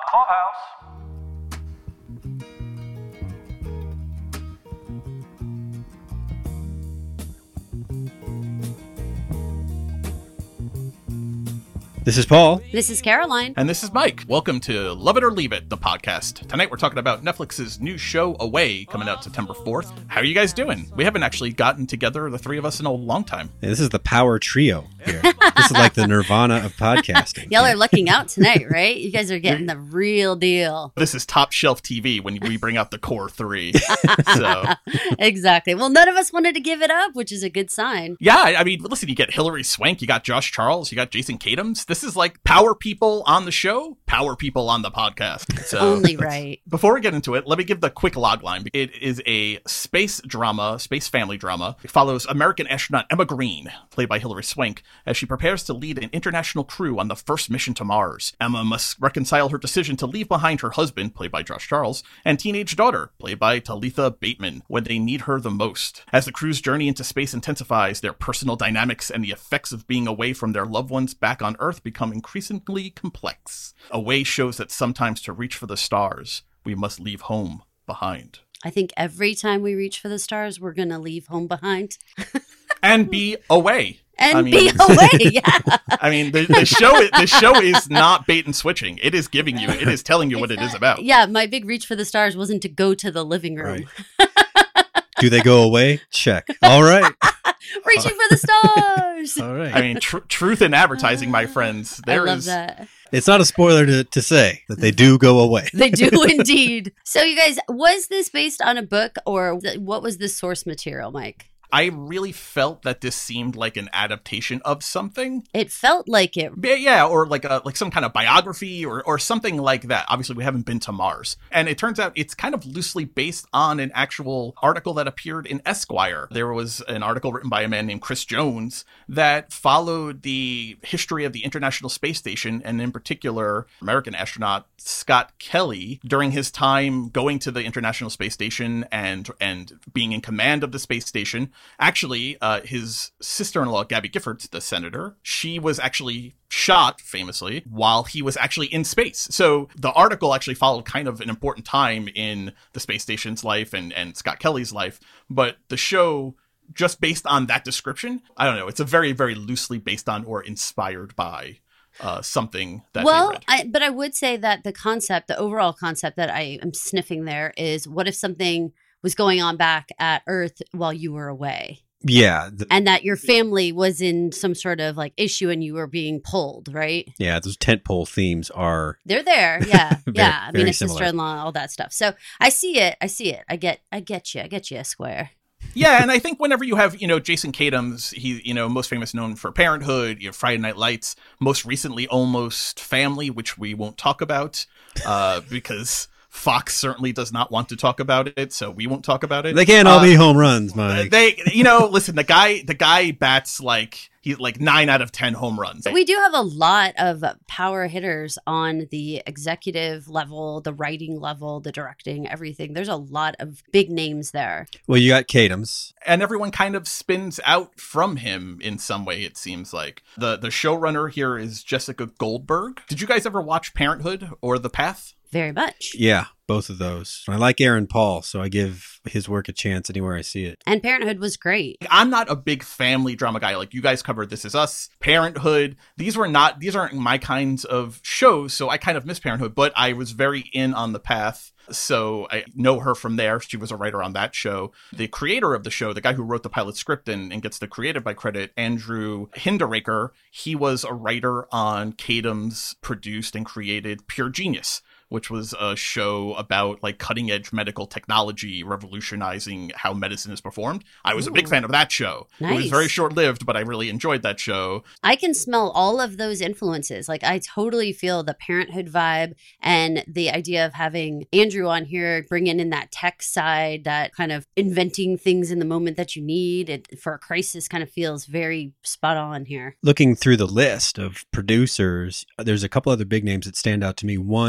Clubhouse. This is Paul. This is Caroline. And this is Mike. Welcome to Love It or Leave It, the podcast. Tonight we're talking about Netflix's new show, Away, coming out September 4th. How are you guys doing? We haven't actually gotten together, the three of us, in a long time. Yeah, this is the power trio here. This is like the Nirvana of podcasting. Y'all are lucking out tonight, right? You guys are getting the real deal. This is top shelf TV when we bring out the core three. So Exactly. Well, none of us wanted to give it up, which is a good sign. yeah, I mean, listen, you get Hilary Swank, you got Josh Charles, you got Jason Katims. This is like power people on the show, power people on the podcast. So Only right. Before we get into it, let me give the quick logline. It is a space drama, space family drama. It follows American astronaut Emma Green, played by Hilary Swank, as she prepares to lead an international crew on the first mission to Mars. Emma must reconcile her decision to leave behind her husband, played by Josh Charles, and teenage daughter, played by Talitha Bateman, when they need her the most. As the crew's journey into space intensifies, their personal dynamics and the effects of being away from their loved ones back on Earth become increasingly complex. Away shows that sometimes to reach for the stars, we must leave home behind. I think every time we reach for the stars, we're going to leave home behind. And be away. And be away, yeah. I mean, the show is not bait and switching. It is giving you, it is telling you what it is about. Yeah, my big reach for the stars wasn't to go to the living room. Right. Do they go away? Check. All right. Reaching for the stars. All right. I mean, truth in advertising, my friends. I love that. It's not a spoiler to say that they do go away. They do indeed. So you guys, was this based on a book or what was the source material, Mike? I really felt that this seemed like an adaptation of something. It felt like it. Yeah, or like some kind of biography or something like that. Obviously, we haven't been to Mars. And it turns out it's kind of loosely based on an actual article that appeared in Esquire. There was an article written by a man named Chris Jones that followed the history of the International Space Station, and in particular, American astronaut Scott Kelly during his time going to the International Space Station and being in command of the space station. Actually, his sister-in-law, Gabby Giffords, the senator, she was actually shot, famously, while he was actually in space. So the article actually followed kind of an important time in the space station's life and Scott Kelly's life. But the show, just based on that description, I don't know, it's a very, very loosely based on or inspired by something that they read. But I would say that the overall concept that I am sniffing there is, what if something was going on back at Earth while you were away? Yeah. And that your family was in some sort of like issue and you were being pulled, right? Yeah, those tentpole themes are... They're there, yeah. Yeah, I mean, a similar. sister-in-law, all that stuff. So I see it. I get you, Esquire. Yeah, and I think whenever you have, Jason Katims, he, most famous known for Parenthood, Friday Night Lights, most recently Almost Family, which we won't talk about because Fox certainly does not want to talk about it, so we won't talk about it. They can't all be home runs, Mike. Listen, the guy bats he's like 9 out of 10 home runs. We do have a lot of power hitters on the executive level, the writing level, the directing, everything. There's a lot of big names there. Well, you got Katims. And everyone kind of spins out from him in some way, it seems like. The showrunner here is Jessica Goldberg. Did you guys ever watch Parenthood or The Path? Very much. Yeah, both of those. I like Aaron Paul, so I give his work a chance anywhere I see it. And Parenthood was great. I'm not a big family drama guy. Like, you guys covered This Is Us, Parenthood. These aren't my kinds of shows, so I kind of miss Parenthood, but I was very in on The Path. So I know her from there. She was a writer on that show. The creator of the show, the guy who wrote the pilot script and gets the creative by credit, Andrew Hinderaker, he was a writer on Katims' produced and created Pure Genius, which was a show about like cutting edge medical technology revolutionizing how medicine is performed. I was a big fan of that show. Nice. It was very short lived, but I really enjoyed that show. I can smell all of those influences. Like, I totally feel the Parenthood vibe and the idea of having Andrew on here, bringing in that tech side, that kind of inventing things in the moment that you need. It, for a crisis, kind of feels very spot on here. Looking through the list of producers, there's a couple other big names that stand out to me. One is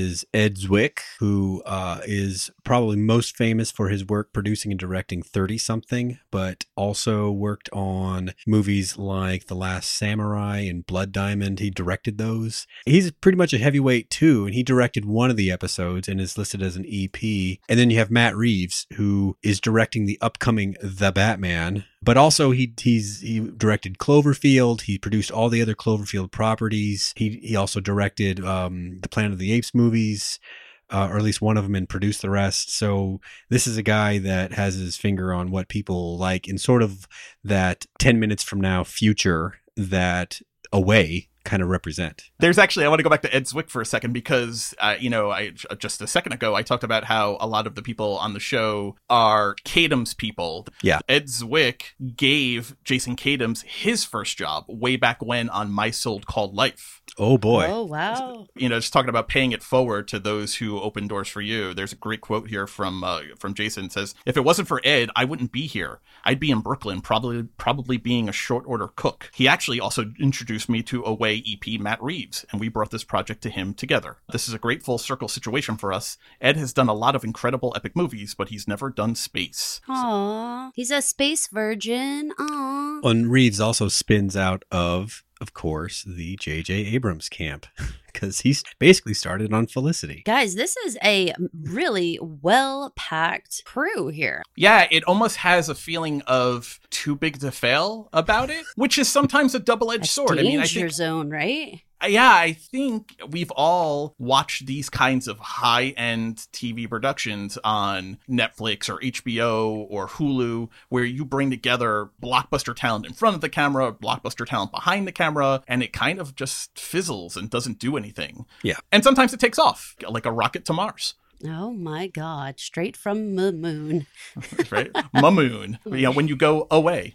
is Ed Zwick, who is probably most famous for his work producing and directing 30-something, but also worked on movies like The Last Samurai and Blood Diamond. He directed those. He's pretty much a heavyweight too, and he directed one of the episodes and is listed as an EP. And then you have Matt Reeves, who is directing the upcoming The Batman. But also he directed Cloverfield. He produced all the other Cloverfield properties. He also directed the Planet of the Apes movies, or at least one of them, and produced the rest. So this is a guy that has his finger on what people like in sort of that 10 minutes from now future that Away kind of represent. There's actually, I want to go back to Ed Zwick for a second because, I just a second ago, I talked about how a lot of the people on the show are Kadam's people. Yeah. Ed Zwick gave Jason Katims his first job way back when on My So-Called Life. Oh, boy. Oh, wow. Just talking about paying it forward to those who open doors for you. There's a great quote here from Jason. It says, "If it wasn't for Ed, I wouldn't be here. I'd be in Brooklyn, probably being a short order cook. He actually also introduced me to Away EP Matt Reeves, and we brought this project to him together. This is a great full circle situation for us. Ed has done a lot of incredible epic movies, but he's never done space." Aw, he's a space virgin. Aw. And Reeves also spins out of course, the J.J. Abrams camp, because he's basically started on Felicity. Guys, this is a really well-packed crew here. Yeah, it almost has a feeling of too big to fail about it, which is sometimes a double-edged sword. Danger zone, right? Yeah, I think we've all watched these kinds of high-end TV productions on Netflix or HBO or Hulu, where you bring together blockbuster talent in front of the camera, blockbuster talent behind the camera, and it kind of just fizzles and doesn't do anything. Yeah. And sometimes it takes off, like a rocket to Mars. Oh my God, straight from the moon. Right? Mamoon. When you go away.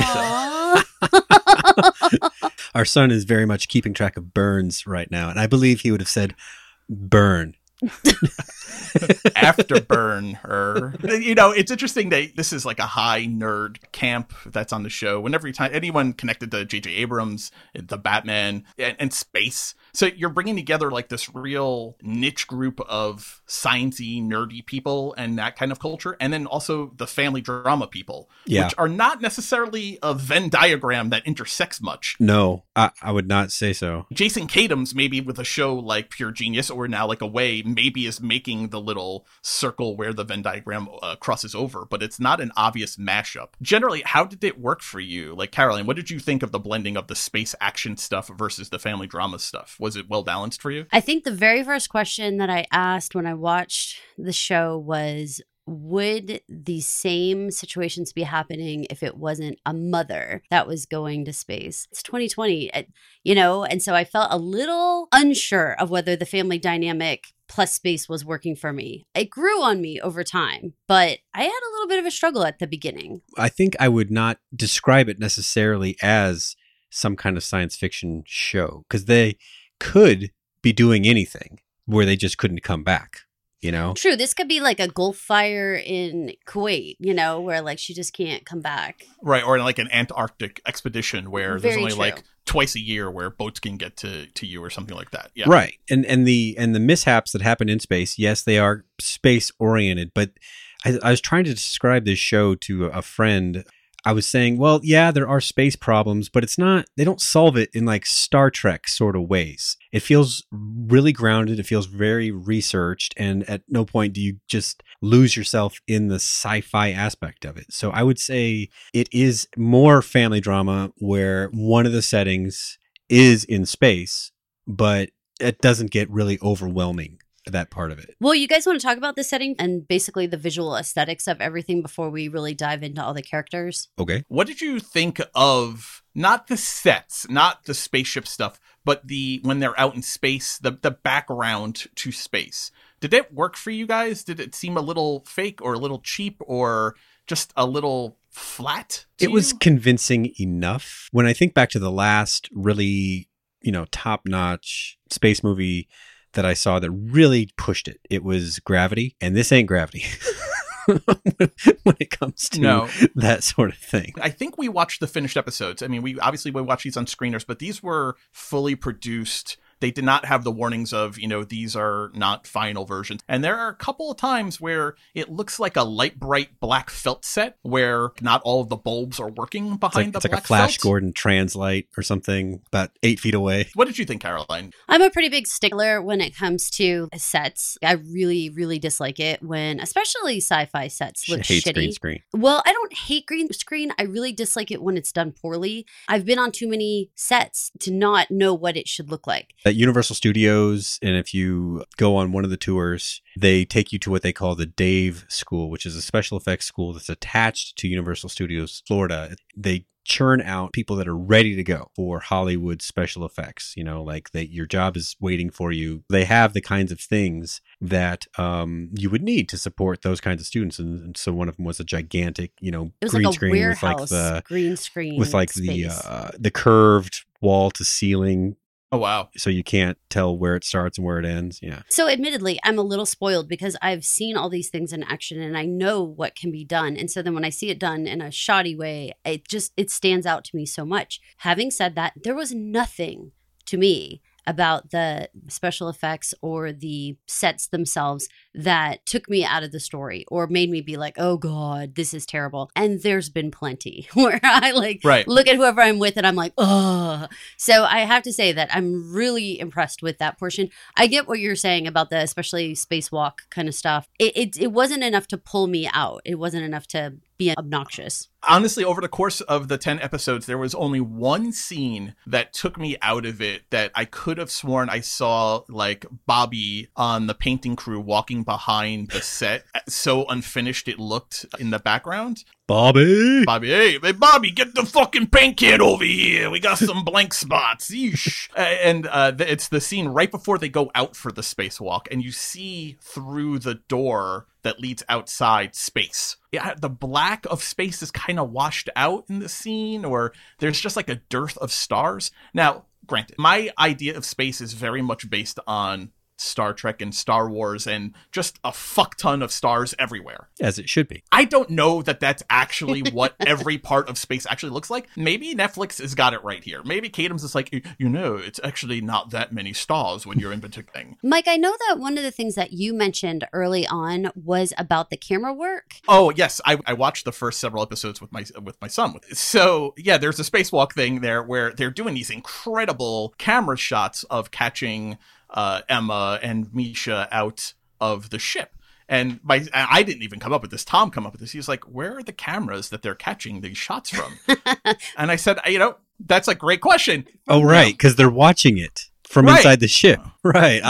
Aww. Our son is very much keeping track of burns right now, and I believe he would have said burn. Afterburn her. It's interesting that this is like a high nerd camp that's on the show. Whenever anyone connected to J.J. Abrams, the Batman, and space. So you're bringing together like this real niche group of sciencey, nerdy people and that kind of culture. And then also the family drama people, which are not necessarily a Venn diagram that intersects much. No, I would not say so. Jason Katims, maybe with a show like Pure Genius or now like Away, maybe is making the little circle where the Venn diagram crosses over, but it's not an obvious mashup. Generally, how did it work for you? Like, Caroline, what did you think of the blending of the space action stuff versus the family drama stuff? Was it well balanced for you? I think the very first question that I asked when I watched the show was, would the same situations be happening if it wasn't a mother that was going to space? It's 2020, and so I felt a little unsure of whether the family dynamic plus space was working for me. It grew on me over time, but I had a little bit of a struggle at the beginning. I think I would not describe it necessarily as some kind of science fiction show, because they could be doing anything where they just couldn't come back. True. This could be like a Gulf fire in Kuwait, where like she just can't come back. Right. Or like an Antarctic expedition where Very there's only true. like twice a year where boats can get to you or something like that. Yeah. Right. And the mishaps that happen in space, yes, they are space oriented. But I was trying to describe this show to a friend. I was saying, well, yeah, there are space problems, but they don't solve it in like Star Trek sort of ways. It feels really grounded. It feels very researched. And at no point do you just lose yourself in the sci-fi aspect of it. So I would say it is more family drama where one of the settings is in space, but it doesn't get really overwhelming, that part of it. Well, you guys want to talk about the setting and basically the visual aesthetics of everything before we really dive into all the characters? Okay. What did you think of not the sets, not the spaceship stuff, but when they're out in space, the background to space? Did it work for you guys? Did it seem a little fake or a little cheap or just a little flat? It was convincing enough. When I think back to the last really, top-notch space movie that I saw that really pushed it, it was Gravity, and this ain't Gravity. When it comes to that sort of thing. I think we watched the finished episodes. I mean, we watched these on screeners, but these were fully produced They did not have the warnings of, these are not final versions. And there are a couple of times where it looks like a light bright black felt set where not all of the bulbs are working behind it's the like black a Flash felt. Gordon translite or something about 8 feet away. What did you think, Caroline? I'm a pretty big stickler when it comes to sets. I really, really dislike it when, especially sci-fi sets, look Hates shitty. green screen. Well, I don't hate green screen. I really dislike it when it's done poorly. I've been on too many sets to not know what it should look like. At Universal Studios, and if you go on one of the tours, they take you to what they call the Dave School, which is a special effects school that's attached to Universal Studios Florida. They churn out people that are ready to go for Hollywood special effects. Your job is waiting for you. They have the kinds of things that you would need to support those kinds of students. And so one of them was a gigantic, It was green like a screen warehouse with like green screen with like space. the curved wall to ceiling. Oh, wow. So you can't tell where it starts and where it ends. Yeah. So admittedly, I'm a little spoiled because I've seen all these things in action and I know what can be done. And so then when I see it done in a shoddy way, it stands out to me so much. Having said that, there was nothing to me about the special effects or the sets themselves that took me out of the story or made me be like, oh God, this is terrible. And there's been plenty where I look at whoever I'm with and I'm like, oh. So I have to say that I'm really impressed with that portion. I get what you're saying about the especially spacewalk kind of stuff. It wasn't enough to pull me out. It wasn't enough to be obnoxious. Honestly, over the course of the 10 episodes, there was only one scene that took me out of it that I could have sworn I saw like Bobby on the painting crew walking behind the set. So unfinished it looked in the background. Bobby, hey, Bobby, get the fucking paint can over here. We got some blank spots. Yeesh. And it's the scene right before they go out for the spacewalk, and you see through the door that leads outside space. Yeah, the black of space is kind of washed out in the scene, or there's just like a dearth of stars. Now, granted, my idea of space is very much based on Star Trek and Star Wars and just a fuck ton of stars everywhere. As it should be. I don't know that that's actually what every part of space actually looks like. Maybe Netflix has got it right here. Maybe Kadam's is like, it's actually not that many stars when you're in particular thing. Mike, I know that one of the things that you mentioned early on was about the camera work. Oh, yes. I watched the first several episodes with my son. So, yeah, there's a spacewalk thing there where they're doing these incredible camera shots of catching Emma and Misha out of the ship. And I didn't even come up with this. Tom come up with this. He was like, where are the cameras that they're catching these shots from? And I said, that's a great question. Oh, right. Because they're watching it from inside the ship. Right.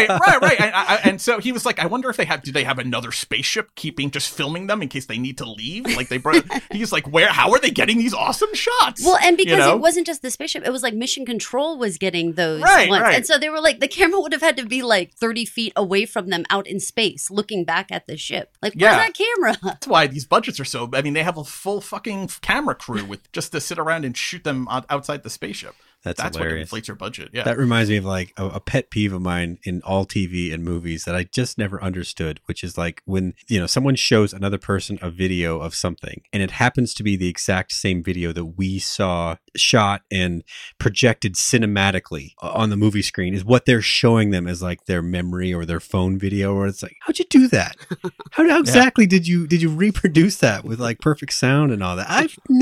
Right. And so he was like, I wonder if do they have another spaceship just filming them in case they need to leave? Like he's like, how are they getting these awesome shots? Well, and because it wasn't just the spaceship, it was like Mission Control was getting those ones. Right. And so they were like, the camera would have had to be like 30 feet away from them out in space, looking back at the ship. Like, where's that camera? That's why these budgets are they have a full fucking camera crew with just to sit around and shoot them outside the spaceship. That's hilarious. what inflates your budget. Yeah. That reminds me of like a pet peeve of mine in all TV and movies that I just never understood, which is like when, someone shows another person a video of something and it happens to be the exact same video that we saw shot and projected cinematically on the movie screen is what they're showing them as like their memory or their phone video. Or it's like, how'd you do that? How exactly did you reproduce that with like perfect sound and all that?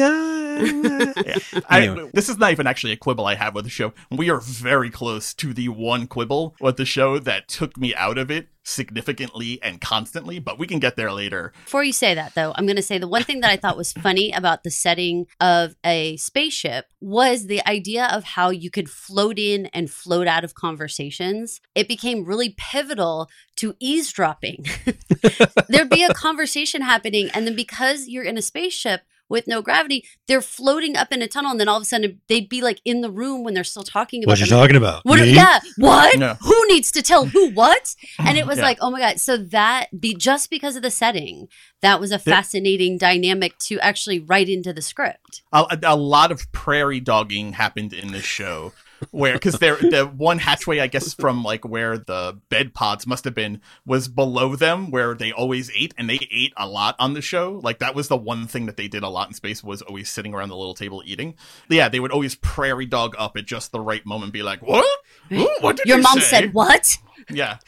Anyway. This is not even actually a quibble I have with the show. We are very close to the one quibble with the show that took me out of it significantly and constantly, but we can get there later. Before you say that, though, I'm going to say the one thing that I thought was funny about the setting of a spaceship was the idea of how you could float in and float out of conversations. It became really pivotal to eavesdropping. There'd be a conversation happening, and then because you're in a spaceship with no gravity, they're floating up in a tunnel, and then all of a sudden they'd be like in the room when they're still talking about what you're talking about. What? Me? Yeah. What? No. Who needs to tell who what? And it was like, oh my God. So just because of the setting, that was a fascinating dynamic to actually write into the script. A lot of prairie dogging happened in this show. where, because the one hatchway, I guess, from like where the bed pods must have been was below them, where they always ate, and they ate a lot on the show. Like that was the one thing that they did a lot in space, was always sitting around the little table eating. Yeah, they would always prairie dog up at just the right moment, be like, "What? Ooh, what did Your you mom say?" said what? Yeah.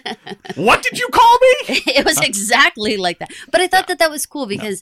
What did you call me? It was exactly like that. But I thought that was cool because,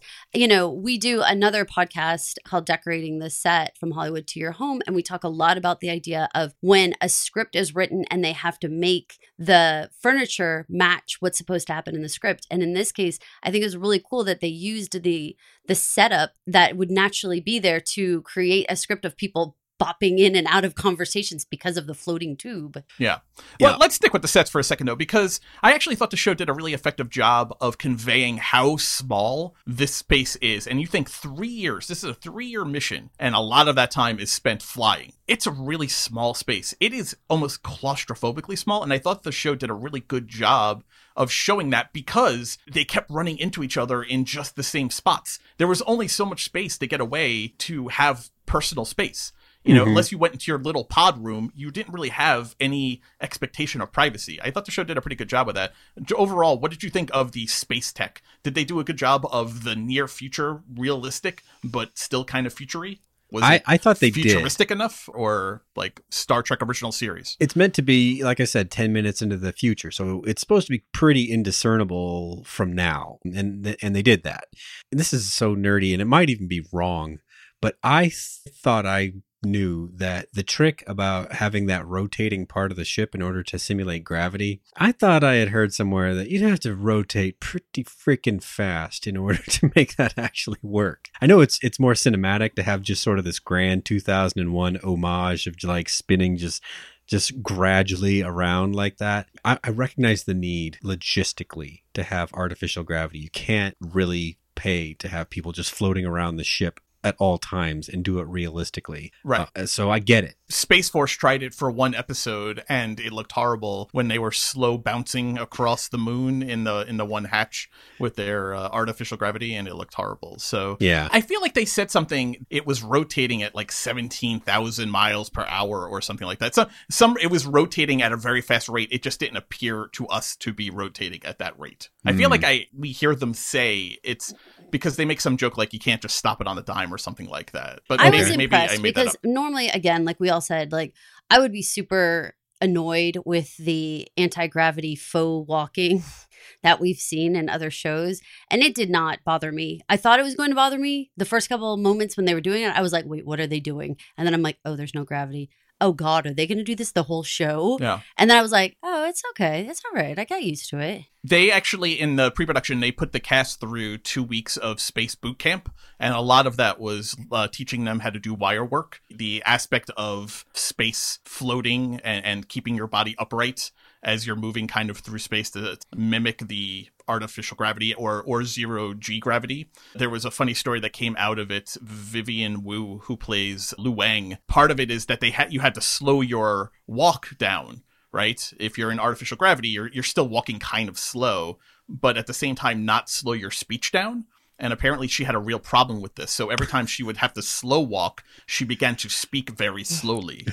we do another podcast called Decorating the Set from Hollywood to Your Home. And we talk a lot about the idea of when a script is written and they have to make the furniture match what's supposed to happen in the script. And in this case, I think it was really cool that they used the setup that would naturally be there to create a script of people bopping in and out of conversations because of the floating tube. Yeah. Well, let's stick with the sets for a second, though, because I actually thought the show did a really effective job of conveying how small this space is. And you think 3 years, this is a 3-year mission, and a lot of that time is spent flying. It's a really small space. It is almost claustrophobically small, and I thought the show did a really good job of showing that because they kept running into each other in just the same spots. There was only so much space to get away to have personal space. Unless you went into your little pod room, you didn't really have any expectation of privacy. I thought the show did a pretty good job of that. Overall, what did you think of the space tech? Did they do a good job of the near future, realistic, but still kind of futury? I thought they futuristic enough, or like Star Trek original series? It's meant to be, like I said, 10 minutes into the future. So it's supposed to be pretty indiscernible from now. And they did that. And this is so nerdy, and it might even be wrong, but I thought I knew that the trick about having that rotating part of the ship in order to simulate gravity, I thought I had heard somewhere that you'd have to rotate pretty freaking fast in order to make that actually work. I know it's more cinematic to have just sort of this grand 2001 homage of like spinning just gradually around like that. I recognize the need logistically to have artificial gravity. You can't really pay to have people just floating around the ship at all times and do it realistically. Right. So I get it. Space Force tried it for one episode and it looked horrible when they were slow bouncing across the moon in the one hatch with their artificial gravity, and it looked horrible. So yeah, I feel like they said something, it was rotating at like 17,000 miles per hour or something like that. So it was rotating at a very fast rate. It just didn't appear to us to be rotating at that rate. I feel like we hear them say it's because they make some joke like you can't just stop it on the dime or something like that. But I was impressed because normally, again, like we all said, like I would be super annoyed with the anti-gravity faux walking that we've seen in other shows, and it did not bother me. I thought it was going to bother me the first couple of moments when they were doing it. I was like, wait, what are they doing? And then I'm like, oh, there's no gravity. Oh God, are they going to do this the whole show? Yeah. And then I was like, oh, it's okay. It's all right. I got used to it. They actually, in the pre-production, they put the cast through 2 weeks of space boot camp. And a lot of that was teaching them how to do wire work. The aspect of space floating and keeping your body upright as you're moving kind of through space to mimic the artificial gravity or zero G gravity. There was a funny story that came out of it. Vivian Wu, who plays Lu Wang, part of it is that you had to slow your walk down, right? If you're in artificial gravity, you're still walking kind of slow, but at the same time not slow your speech down. And apparently she had a real problem with this. So every time she would have to slow walk, she began to speak very slowly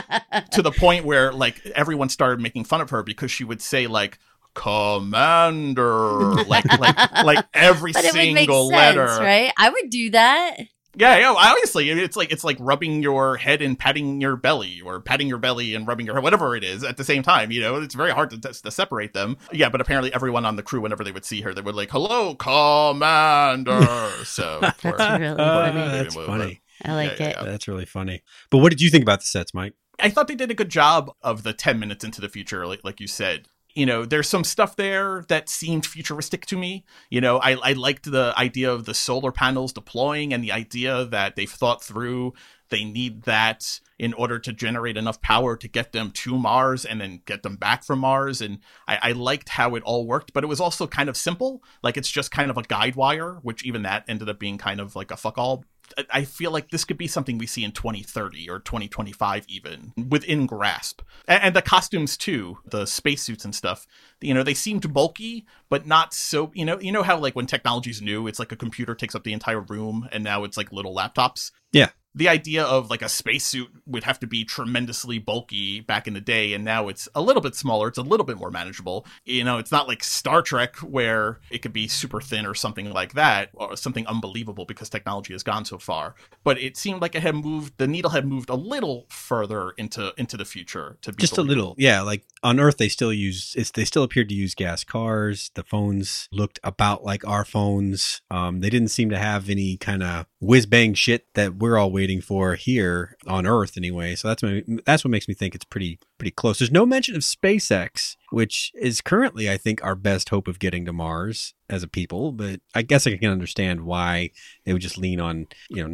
to the point where like everyone started making fun of her because she would say like, Commander, like every but single it would make sense, letter. Right? I would do that. Yeah, obviously, it's like rubbing your head and patting your belly, or patting your belly and rubbing your head, whatever it is, at the same time. It's very hard to separate them. Yeah, but apparently everyone on the crew, whenever they would see her, they would like, "Hello, Commander." So that's really funny. That's funny. I like it. Yeah. That's really funny. But what did you think about the sets, Mike? I thought they did a good job of the 10 minutes into the future, like you said. There's some stuff there that seemed futuristic to me. I liked the idea of the solar panels deploying and the idea that they've thought through they need that in order to generate enough power to get them to Mars and then get them back from Mars. And I liked how it all worked, but it was also kind of simple. Like it's just kind of a guide wire, which even that ended up being kind of like a fuck all. I feel like this could be something we see in 2030 or 2025 even, within grasp. And the costumes too, the spacesuits and stuff, they seemed bulky, but not so, you know how like when technology's new, it's like a computer takes up the entire room and now it's like little laptops. Yeah. the idea of like a spacesuit would have to be tremendously bulky back in the day, and now it's a little bit smaller, it's a little bit more manageable. You know, it's not like Star Trek where it could be super thin or something like that, or something unbelievable because technology has gone so far. But it seemed like the needle had moved a little further into the future to be just a little. Yeah, like on Earth they still appeared to use gas cars. The phones looked about like our phones. They didn't seem to have any kind of whiz bang shit that we're all waiting for here on Earth anyway. So that's what makes me think it's pretty close. There's no mention of SpaceX, which is currently, I think, our best hope of getting to Mars as a people. But I guess I can understand why they would just lean on,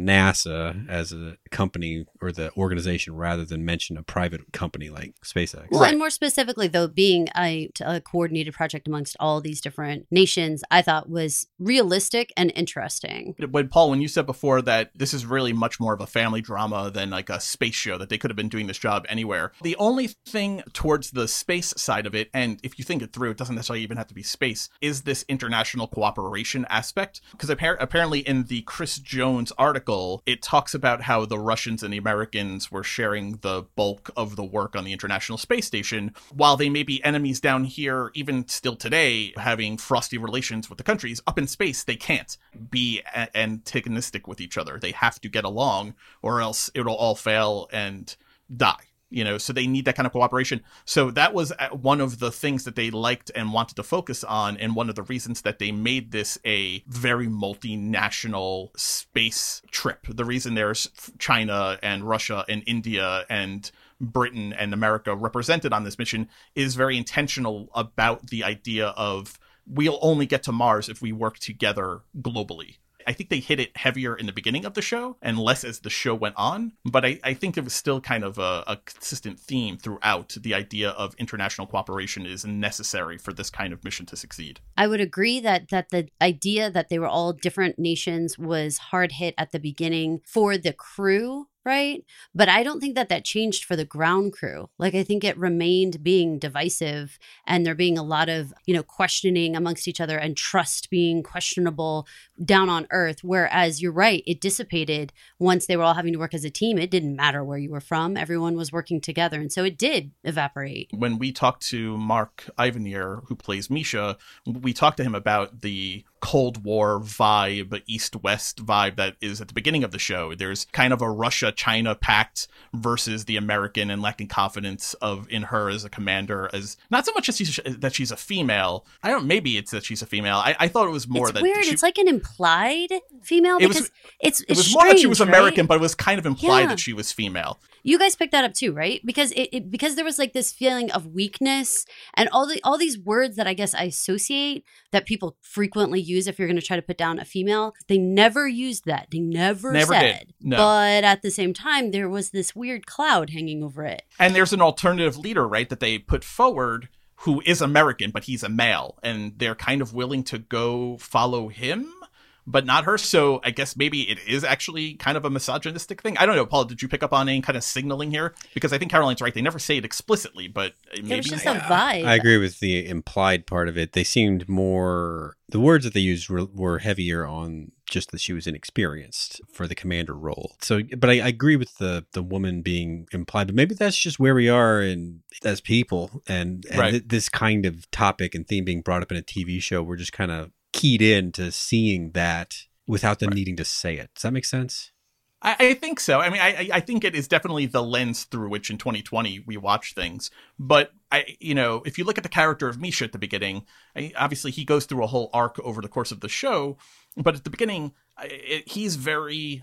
NASA as a company or the organization rather than mention a private company like SpaceX. Well, and more specifically, though, being a coordinated project amongst all these different nations, I thought was realistic and interesting. Paul, when you said before that this is really much more of a family drama than like a space show, that they could have been doing this job anywhere. The only thing towards the space side of it, and if you think it through, it doesn't necessarily even have to be space, is this international cooperation aspect. Because apparently in the Chris Jones article, it talks about how the Russians and the Americans were sharing the bulk of the work on the International Space Station, while they may be enemies down here, even still today, having frosty relations with the countries. Up in space, they can't be antagonistic with each other. They have to get along, or else it'll all fail and die. So they need that kind of cooperation. So that was one of the things that they liked and wanted to focus on, and one of the reasons that they made this a very multinational space trip. The reason there's China and Russia and India and Britain and America represented on this mission is very intentional about the idea of we'll only get to Mars if we work together globally. I think they hit it heavier in the beginning of the show and less as the show went on. But I think it was still kind of a consistent theme throughout. The idea of international cooperation is necessary for this kind of mission to succeed. I would agree that the idea that they were all different nations was hard hit at the beginning for the crew. Right. But I don't think that changed for the ground crew. Like, I think it remained being divisive, and there being a lot of, questioning amongst each other and trust being questionable down on Earth. Whereas you're right, it dissipated once they were all having to work as a team. It didn't matter where you were from. Everyone was working together. And so it did evaporate. When we talked to Mark Ivanier, who plays Misha, we talked to him about the Cold War vibe, East-West vibe that is at the beginning of the show. There's kind of a Russia-China pact versus the American and lacking confidence in her as a commander, as not so much as that she's a female. Maybe it's that she's a female. I thought it was more that weird. It's like an implied female because it was strange, more that she was American, right? but it was kind of implied that she was female. You guys picked that up too, right? Because because there was like this feeling of weakness and all these words that I guess I associate that people frequently use if you're going to try to put down a female. They never used that. They never said. Did. No. But at the same time, there was this weird cloud hanging over it. And there's an alternative leader, right, that they put forward who is American, but he's a male. And they're kind of willing to go follow him, but not her. So I guess maybe it is actually kind of a misogynistic thing. I don't know, Paul, did you pick up on any kind of signaling here? Because I think Caroline's right. They never say it explicitly, but maybe. It was just a vibe. I agree with the implied part of it. They seemed more, the words that they used were heavier on just that she was inexperienced for the commander role. So, but I agree with the woman being implied, but maybe that's just where we are as people. And right. This kind of topic and theme being brought up in a TV show, we're just kind of keyed in to seeing that without them needing to say it. Does that make sense? I think so. I mean, I think it is definitely the lens through which in 2020 we watch things. But if you look at the character of Misha at the beginning, obviously he goes through a whole arc over the course of the show. But at the beginning, he's very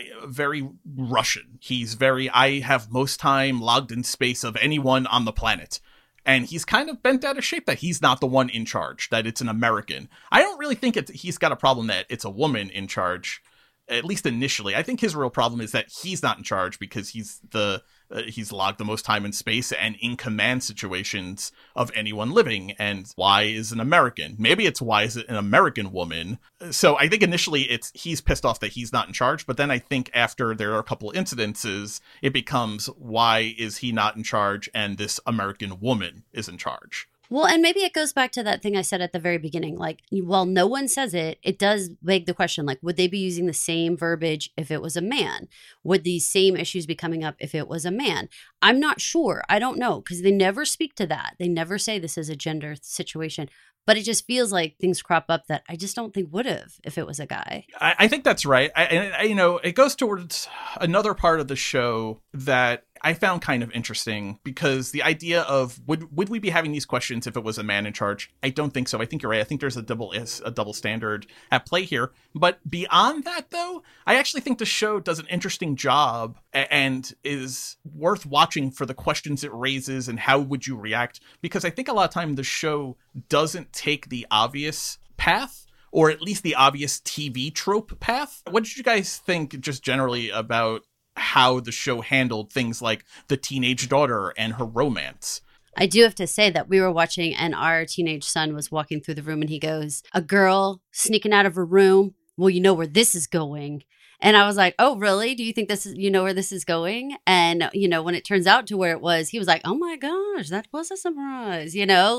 Russian. He's very, I have most time logged in space of anyone on the planet. And he's kind of bent out of shape that he's not the one in charge, that it's an American. I don't really think he's got a problem that it's a woman in charge, at least initially. I think his real problem is that he's not in charge because he's logged the most time in space and in command situations of anyone living. And why is an American? Maybe it's why is it an American woman? So I think initially he's pissed off that he's not in charge. But then I think after there are a couple incidences, it becomes why is he not in charge and this American woman is in charge? Well, and maybe it goes back to that thing I said at the very beginning. Like, while no one says it, it does beg the question, like, would they be using the same verbiage if it was a man? Would these same issues be coming up if it was a man? I'm not sure. I don't know, because they never speak to that. They never say this is a gender situation. But it just feels like things crop up that I just don't think would have if it was a guy. I think that's right. It goes towards another part of the show that I found kind of interesting, because the idea of would we be having these questions if it was a man in charge? I don't think so. I think you're right. I think there's a double standard at play here. But beyond that, though, I actually think the show does an interesting job and is worth watching for the questions it raises and how would you react. Because I think a lot of time the show doesn't take the obvious path, or at least the obvious TV trope path. What did you guys think just generally about how the show handled things like the teenage daughter and her romance? I do have to say that we were watching and our teenage son was walking through the room and he goes, "A girl sneaking out of her room. Well, you know where this is going." And I was like, "Oh, really? Do you think where this is going?" And, when it turns out to where it was, he was like, "Oh my gosh, that was a surprise."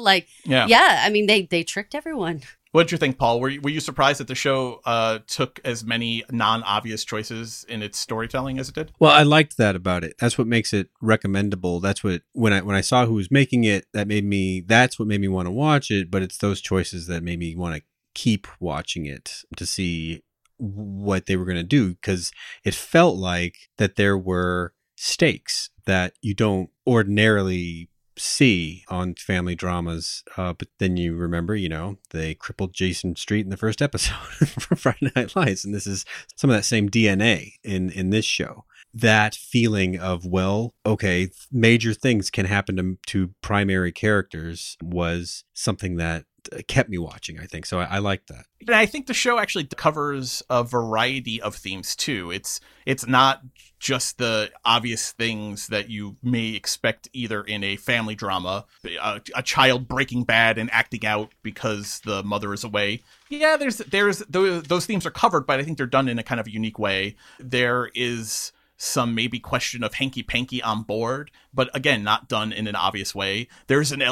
Yeah, I mean, they tricked everyone. What did you think, Paul? Were you surprised that the show took as many non-obvious choices in its storytelling as it did? Well, I liked that about it. That's what makes it recommendable. That's what when I saw who was making it, that's what made me want to watch it. But it's those choices that made me want to keep watching it to see what they were going to do, because it felt like that there were stakes that you don't ordinarily see on family dramas, but then you remember, they crippled Jason Street in the first episode for Friday Night Lights, and this is some of that same DNA in this show. That feeling of, well, okay, major things can happen to primary characters was something that kept me watching, I think. So I like that. And I think the show actually covers a variety of themes too. It's not just the obvious things that you may expect either in a family drama, a child breaking bad and acting out because the mother is away. Yeah, there's those themes are covered, but I think they're done in a kind of unique way. There is some maybe question of hanky-panky on board, but again, not done in an obvious way. There's an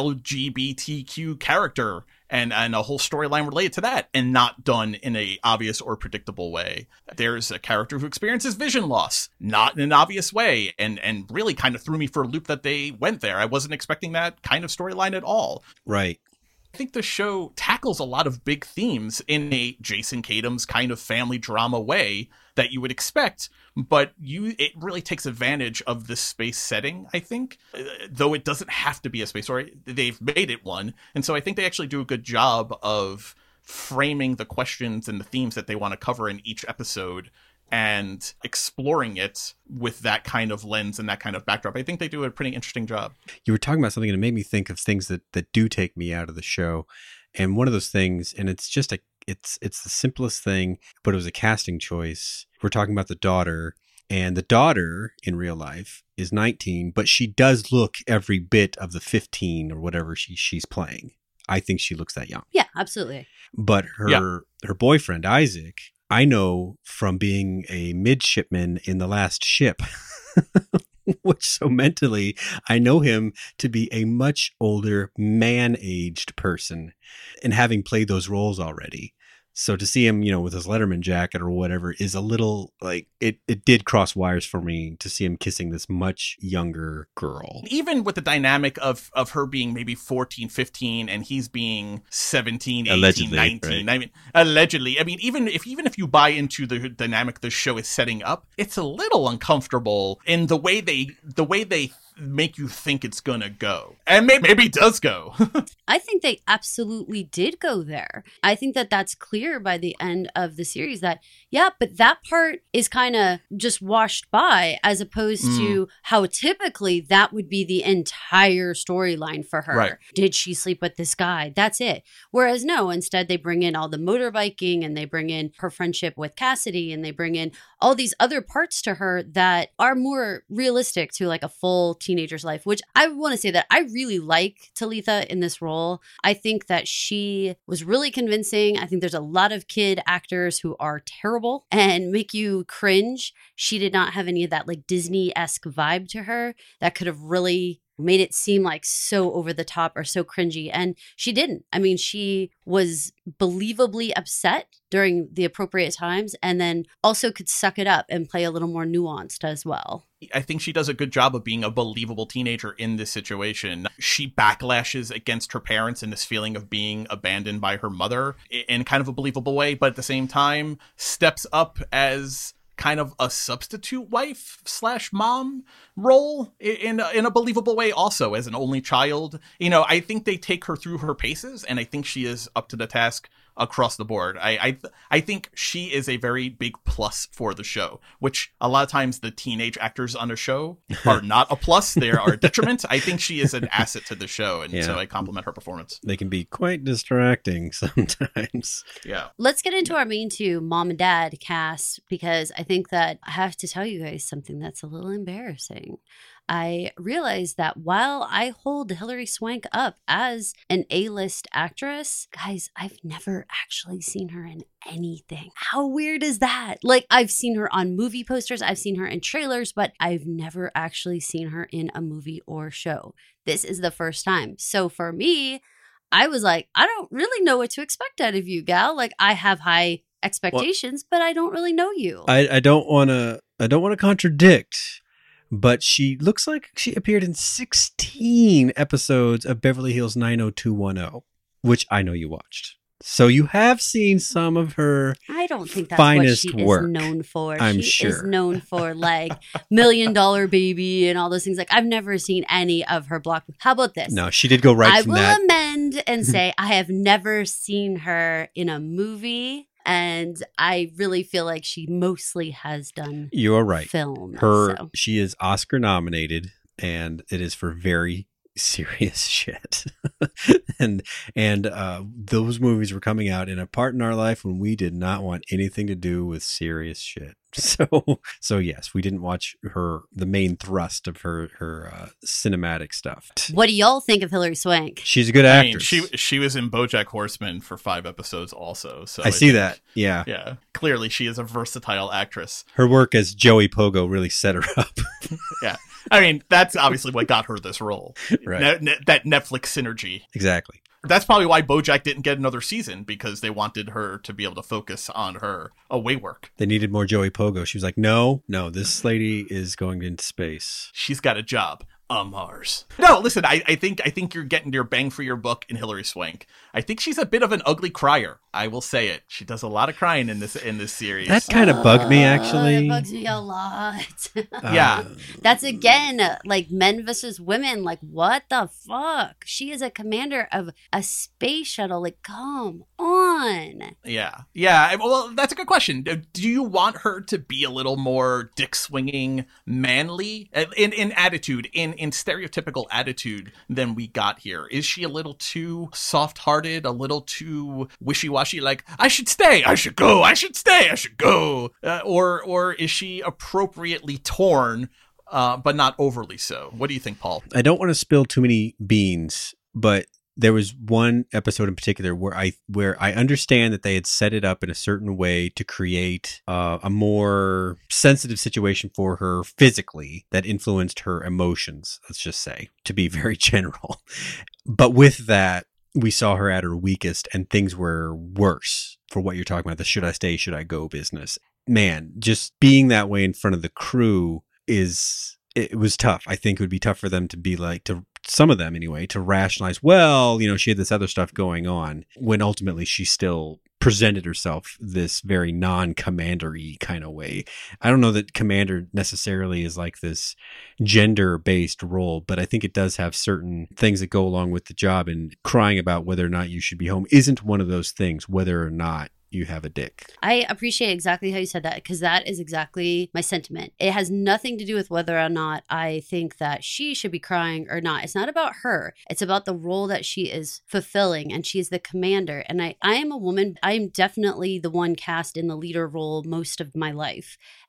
LGBTQ character and a whole storyline related to that, and not done in a obvious or predictable way. There's a character who experiences vision loss, not in an obvious way, and really kind of threw me for a loop that they went there. I wasn't expecting that kind of storyline at all. Right. I think the show tackles a lot of big themes in a Jason Katims kind of family drama way that you would expect, but it really takes advantage of the space setting, I think, though it doesn't have to be a space story. They've made it one. And so I think they actually do a good job of framing the questions and the themes that they want to cover in each episode and exploring it with that kind of lens and that kind of backdrop. I think they do a pretty interesting job. You were talking about something and it made me think of things that do take me out of the show. And one of those things, and it's just it's the simplest thing, but it was a casting choice. We're talking about the daughter, and the daughter in real life is 19, but she does look every bit of the 15 or whatever she's playing. I think she looks that young. Yeah, absolutely. But her boyfriend, Isaac, I know from being a midshipman in The Last Ship, which so mentally, I know him to be a much older, man-aged person, and having played those roles already. So to see him, with his Letterman jacket or whatever is a little like it did cross wires for me to see him kissing this much younger girl. Even with the dynamic of her being maybe 14, 15 and he's being 17, 18, allegedly, 19. Right? I mean, allegedly. I mean, even if you buy into the dynamic the show is setting up, it's a little uncomfortable in the way they make you think it's gonna go, and maybe it does go. I think they absolutely did go there. I think that that's clear by the end of the series that, but that part is kind of just washed by, as opposed to how typically that would be the entire storyline for her. Right. Did she sleep with this guy? That's it. Whereas no, instead they bring in all the motorbiking, and they bring in her friendship with Cassidy, and they bring in all these other parts to her that are more realistic to like a full teenager's life, which I want to say that I really like Talitha in this role. I think that she was really convincing. I think there's a lot of kid actors who are terrible and make you cringe. She did not have any of that like Disney-esque vibe to her that could have really made it seem like so over the top or so cringy. And she didn't. I mean, she was believably upset during the appropriate times and then also could suck it up and play a little more nuanced as well. I think she does a good job of being a believable teenager in this situation. She backlashes against her parents and this feeling of being abandoned by her mother in kind of a believable way, but at the same time steps up as kind of a substitute wife / mom role in a believable way also as an only child. You know, I think they take her through her paces, and I think she is up to the task across the board. I think she is a very big plus for the show, which a lot of times the teenage actors on a show are not a plus. They are a detriment. I think she is an asset to the show, and so I compliment her performance. They can be quite distracting sometimes. Yeah. Let's get into our main two, mom and dad cast, because I think that I have to tell you guys something that's a little embarrassing. I realized that while I hold Hilary Swank up as an A-list actress, guys, I've never actually seen her in anything. How weird is that? Like, I've seen her on movie posters, I've seen her in trailers, but I've never actually seen her in a movie or show. This is the first time. So for me, I was like, I don't really know what to expect out of you, gal. Like, I have high expectations, but I don't really know you. I don't want to contradict, but she looks like she appeared in 16 episodes of Beverly Hills 90210, which I know you watched. So you have seen some of her I don't think that's finest what she work, is known for. I'm she sure. is known for like $1 Million Baby and all those things. Like, I've never seen any of her block. How about this? No, she did go right I from will that. amend and say I have never seen her in a movie. And I really feel like she mostly has done You are right. film. She is Oscar nominated, and it is for very serious shit. and those movies were coming out in a part in our life when we did not want anything to do with serious shit. So yes, we didn't watch the main thrust of her cinematic stuff. What do y'all think of Hilary Swank? She's a good actress. I mean, she was in BoJack Horseman for 5 episodes also. So I see that. Yeah. Yeah. Clearly she is a versatile actress. Her work as Joey Pogo really set her up. Yeah. I mean, that's obviously what got her this role. Right. That Netflix synergy. Exactly. That's probably why BoJack didn't get another season, because they wanted her to be able to focus on her away work. They needed more Joey Pogo. She was like, no, this lady is going into space. She's got a job on Mars. No, listen, I think you're getting your bang for your buck in Hilary Swank. I think she's a bit of an ugly crier. I will say it. She does a lot of crying in this series. That kind of bugged me, actually. It bugs me a lot. Yeah. That's again like men versus women. Like, what the fuck? She is a commander of a space shuttle. Like, come on. Yeah. Yeah. Well, that's a good question. Do you want her to be a little more dick swinging, manly in attitude, in stereotypical attitude than we got here? Is she a little too soft hearted, a little too wishy-washy? Like, I should stay, I should go, I should stay, I should go. Or is she appropriately torn, but not overly so? What do you think, Paul? I don't want to spill too many beans, but there was one episode in particular where I understand that they had set it up in a certain way to create a more sensitive situation for her physically that influenced her emotions, let's just say, to be very general. But with that, we saw her at her weakest and things were worse for what you're talking about, the should I stay, should I go business. Man, just being that way in front of the crew it was tough. I think it would be tough for them to be like, to some of them anyway, to rationalize, well, she had this other stuff going on, when ultimately she still presented herself this very non-commander-y kind of way. I don't know that commander necessarily is like this gender-based role, but I think it does have certain things that go along with the job, and crying about whether or not you should be home isn't one of those things, whether or not you have a dick. I appreciate exactly how you said that, because that is exactly my sentiment. It has nothing to do with whether or not I think that she should be crying or not. It's not about her. It's about the role that she is fulfilling, and she is the commander. And I am a woman. I am definitely the one cast in the leader role most of my life.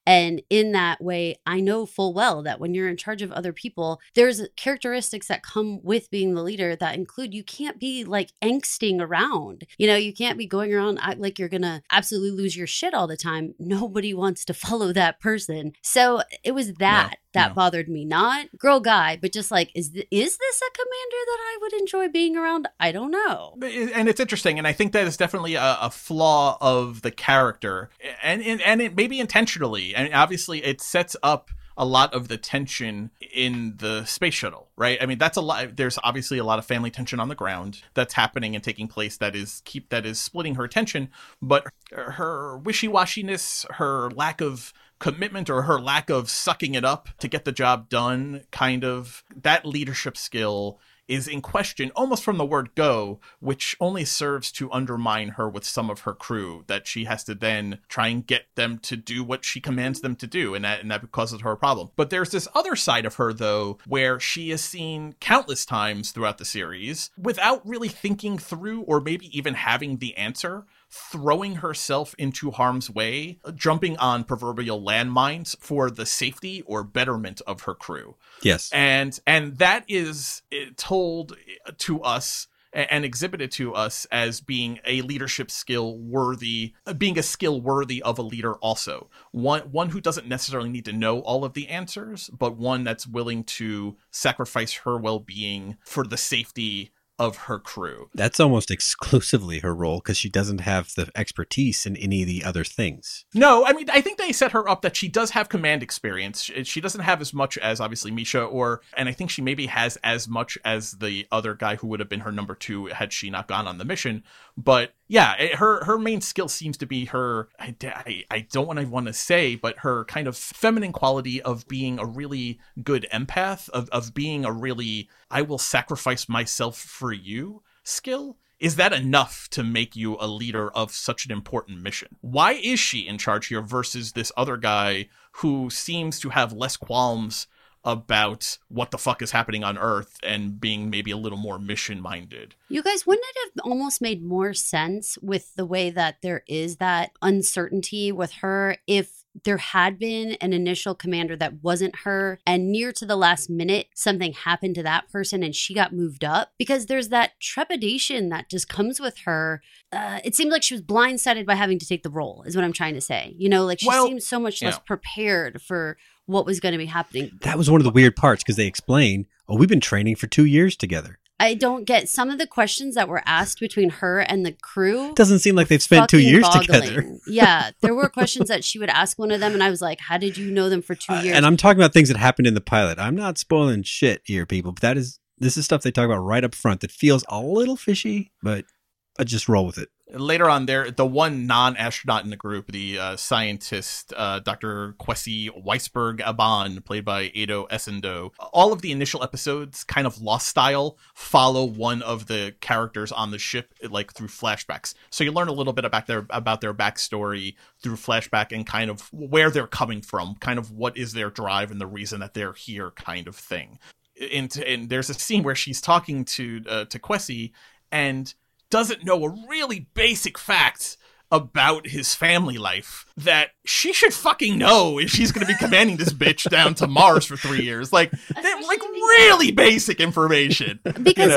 And in that way, I know full well that when you're in charge of other people, there's characteristics that come with being the leader that include you can't be like angsting around. You can't be going around like you're going to absolutely lose your shit all the time. Nobody wants to follow that person. So it was that bothered me. Not girl guy, but just like, is this a commander that I would enjoy being around? I don't know. And it's interesting. And I think that is definitely a flaw of the character, and it maybe intentionally. And obviously it sets up a lot of the tension in the space shuttle, right? I mean, that's a lot. There's obviously a lot of family tension on the ground that's happening and taking place that is splitting her attention. But her wishy-washiness, her lack of commitment, or her lack of sucking it up to get the job done, kind of that leadership skill is in question almost from the word go, which only serves to undermine her with some of her crew, that she has to then try and get them to do what she commands them to do, and that causes her a problem. But there's this other side of her, though, where she is seen countless times throughout the series without really thinking through or maybe even having the answer, throwing herself into harm's way, jumping on proverbial landmines for the safety or betterment of her crew. Yes. And that is told to us and exhibited to us as being a leadership skill worthy, being a skill worthy of a leader also. One who doesn't necessarily need to know all of the answers, but one that's willing to sacrifice her well-being for the safety of her crew. That's almost exclusively her role because she doesn't have the expertise in any of the other things. No, I mean, I think they set her up that she does have command experience. She doesn't have as much as obviously Misha, and I think she maybe has as much as the other guy who would have been her number 2 had she not gone on the mission. But yeah, her main skill seems to be her, I don't want to say, but her kind of feminine quality of being a really good empath, of being a really, I will sacrifice myself for you skill. Is that enough to make you a leader of such an important mission? Why is she in charge here versus this other guy who seems to have less qualms about what the fuck is happening on Earth and being maybe a little more mission-minded? You guys, wouldn't it have almost made more sense with the way that there is that uncertainty with her if there had been an initial commander that wasn't her, and near to the last minute, something happened to that person and she got moved up? Because there's that trepidation that just comes with her. It seemed like she was blindsided by having to take the role, is what I'm trying to say. Like she seemed so much less prepared for what was going to be happening. That was one of the weird parts because they explain, we've been training for 2 years together. I don't get some of the questions that were asked between her and the crew. Doesn't seem like they've spent 2 years together. Yeah, there were questions that she would ask one of them, and I was like, how did you know them for 2 years? And I'm talking about things that happened in the pilot. I'm not spoiling shit here, people, but this is stuff they talk about right up front that feels a little fishy, but I just roll with it. Later on, the one non-astronaut in the group, the scientist, Dr. Kwesi Weisberg-Aban, played by Edo Essendo. All of the initial episodes, kind of Lost style, follow one of the characters on the ship, like through flashbacks. So you learn a little bit about their backstory through flashback and kind of where they're coming from, kind of what is their drive and the reason that they're here, kind of thing. And there's a scene where she's talking to Kwesi and doesn't know a really basic fact about his family life that she should fucking know if she's going to be commanding this bitch down to Mars for 3 years. Like really basic information. Because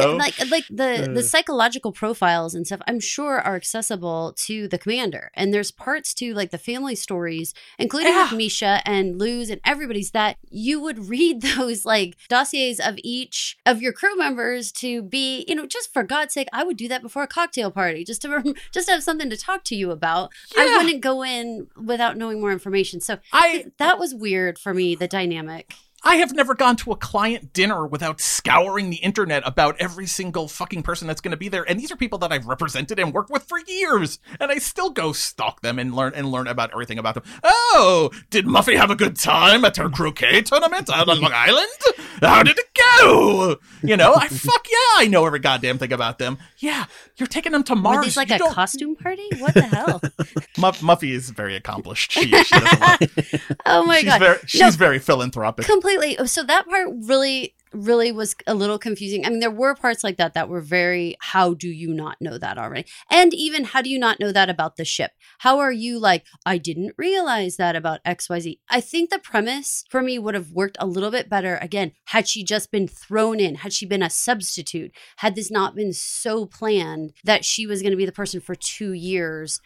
the psychological profiles and stuff, I'm sure are accessible to the commander. And there's parts to like the family stories, including with Misha and Luz and everybody's, that you would read those like dossiers of each of your crew members to be, just for God's sake, I would do that before a cocktail party just to have something to talk to you about. Yeah. I wouldn't go in without knowing more information. So that was weird for me, the dynamic. I have never gone to a client dinner without scouring the internet about every single fucking person that's going to be there. And these are people that I've represented and worked with for years. And I still go stalk them and learn about everything about them. Oh, did Muffy have a good time at her croquet tournament out on Long Island? How did it go? I know every goddamn thing about them. Yeah, you're taking them to Mars. Were these like a costume party? What the hell? Muffy is very accomplished. She does a lot. Oh my God. She's very philanthropic. Completely. So that part really really was a little confusing. I mean, there were parts like that that were very, how do you not know that already? And even, how do you not know that about the ship? How are you like, I didn't realize that about XYZ? I think the premise for me would have worked a little bit better, again, had she just been thrown in, had she been a substitute, had this not been so planned that she was going to be the person for 2 years.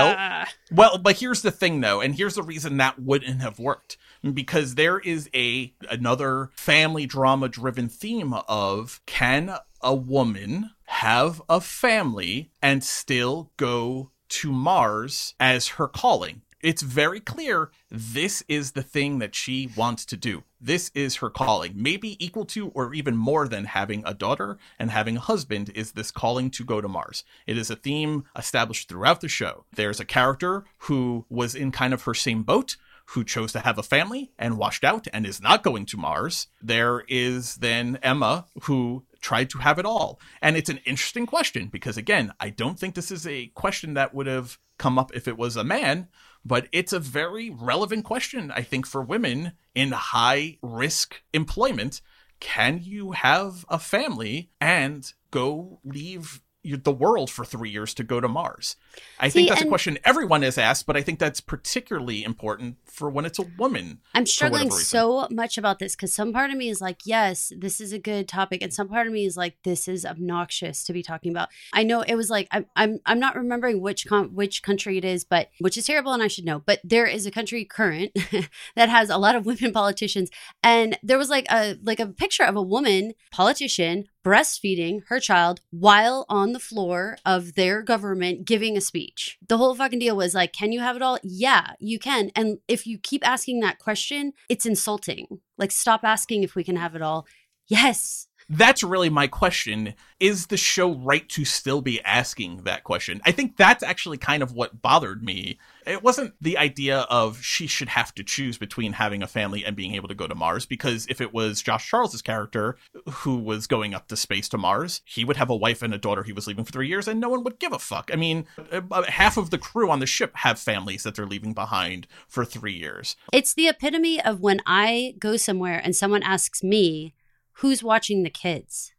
Well, but here's the thing, though, and here's the reason that wouldn't have worked. Because there is another family drama driven theme of, can a woman have a family and still go to Mars as her calling? It's very clear this is the thing that she wants to do. This is her calling. Maybe equal to or even more than having a daughter and having a husband is this calling to go to Mars. It is a theme established throughout the show. There's a character who was in kind of her same boat, who chose to have a family and washed out and is not going to Mars. There is then Emma, who tried to have it all. And it's an interesting question because, again, I don't think this is a question that would have come up if it was a man, but it's a very relevant question, I think, for women in high risk employment. Can you have a family and go leave the world for 3 years to go to Mars? I think that's a question everyone has asked, but I think that's particularly important for when it's a woman. I'm struggling so much about this because some part of me is like, yes, this is a good topic, and some part of me is like, this is obnoxious to be talking about. I know it was like, I'm not remembering which country it is, but which is terrible, and I should know. But there is a country current that has a lot of women politicians, and there was like a picture of a woman politician breastfeeding her child while on the floor of their government giving a speech. The whole fucking deal was like, can you have it all? Yeah, you can. And if you keep asking that question, it's insulting. Like, stop asking if we can have it all. Yes. That's really my question. Is the show right to still be asking that question? I think that's actually kind of what bothered me. It wasn't the idea of she should have to choose between having a family and being able to go to Mars, because if it was Josh Charles's character who was going up to space to Mars, he would have a wife and a daughter he was leaving for 3 years and no one would give a fuck. I mean, half of the crew on the ship have families that they're leaving behind for 3 years. It's the epitome of when I go somewhere and someone asks me, who's watching the kids?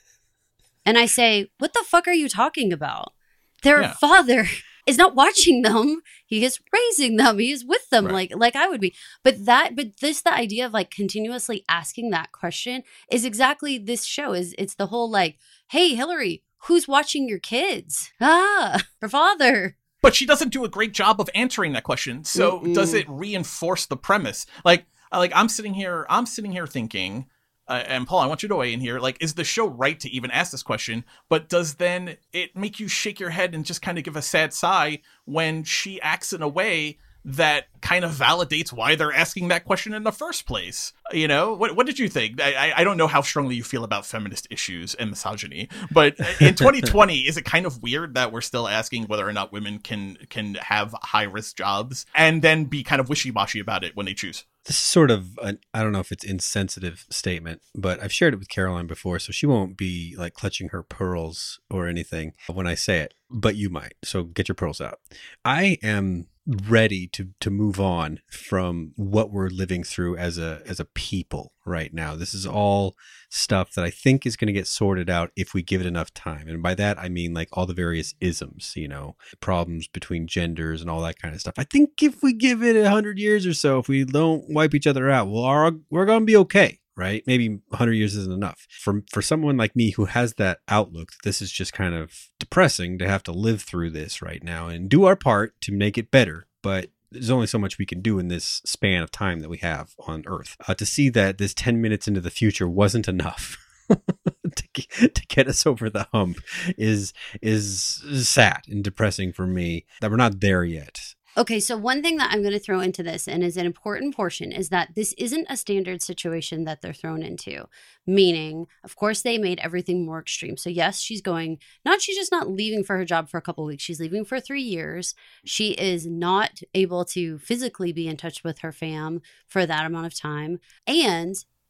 And I say, what the fuck are you talking about? Their father is not watching them. He is raising them. He is with them, right, like I would be. But the idea of like continuously asking that question is exactly this show. It's the whole like, hey, Hillary, who's watching your kids? Her father. But she doesn't do a great job of answering that question. So does it reinforce the premise? Like I'm sitting here thinking, and Paul, I want you to weigh in here. Like, is the show right to even ask this question? But does then it make you shake your head and just kind of give a sad sigh when she acts in a way that kind of validates why they're asking that question in the first place? You know, what did you think? I don't know how strongly you feel about feminist issues and misogyny, but in 2020, is it kind of weird that we're still asking whether or not women can have high risk jobs and then be kind of wishy-washy about it when they choose? This is sort of I don't know if it's insensitive statement, but I've shared it with Caroline before, so she won't be like clutching her pearls or anything when I say it, but you might. So get your pearls out. I am ready to move on from what we're living through as a people right now. This is all stuff that I think is going to get sorted out if we give it enough time. And by that, I mean like all the various isms, you know, problems between genders and all that kind of stuff. I think if we give it 100 years or so, if we don't wipe each other out, we're going to be okay. Right? Maybe 100 years isn't enough. For someone like me who has that outlook, this is just kind of depressing to have to live through this right now and do our part to make it better. But there's only so much we can do in this span of time that we have on Earth. To see that this 10 minutes into the future wasn't enough to get us over the hump is sad and depressing for me that we're not there yet. Okay, so one thing that I'm going to throw into this, and is an important portion, is that this isn't a standard situation that they're thrown into. Meaning, of course, they made everything more extreme. So yes, she's just not leaving for her job for a couple of weeks. She's leaving for 3 years. She is not able to physically be in touch with her fam for that amount of time. And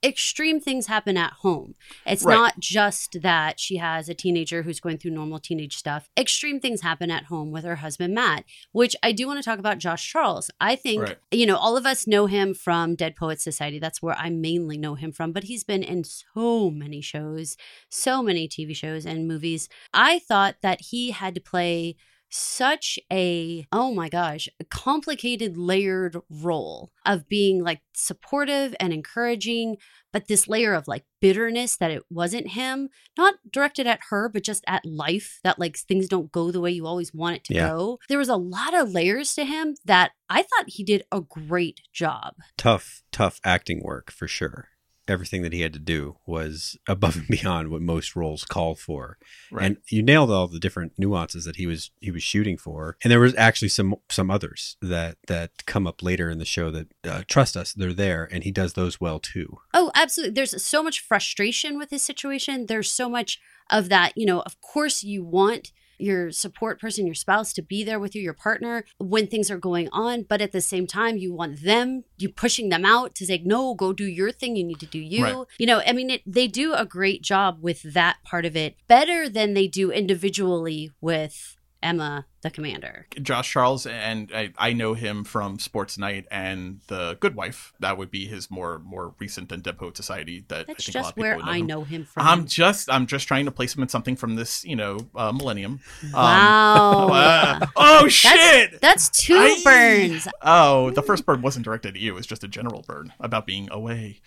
extreme things happen at home. It's Right. not just that she has a teenager who's going through normal teenage stuff. Extreme things happen at home with her husband, Matt, which I do want to talk about Josh Charles. I think, Right. you know, all of us know him from Dead Poets Society. That's where I mainly know him from, but he's been in so many shows, so many TV shows and movies. I thought that he had to play such a, oh my gosh, complicated, layered role of being like supportive and encouraging, but this layer of like bitterness that it wasn't him, not directed at her, but just at life, that like things don't go the way you always want it to Yeah. go. There was a lot of layers to him that I thought he did a great job. Tough acting work for sure. Everything that he had to do was above and beyond what most roles call for. Right. And you nailed all the different nuances that he was shooting for. And there was actually some others that come up later in the show that trust us, they're there, and he does those well too. Oh, absolutely. There's so much frustration with his situation. There's so much of that, you know, of course you want your support person, your spouse, to be there with you, your partner, when things are going on. But at the same time, you want them, you pushing them out to say, no, go do your thing. You need to do you. Right. You know, I mean, they do a great job with that part of it, better than they do individually with Emma, the commander. Josh Charles, and I know him from Sports Night and The Good Wife. That would be his more recent than Dead Poet Society. That That's I think a lot just of people where would know I him. know him from. I'm just trying to place him in something from this, millennium. Wow. Oh shit! That's two I- burns. Oh, the first burn wasn't directed at you. It was just a general burn about being away.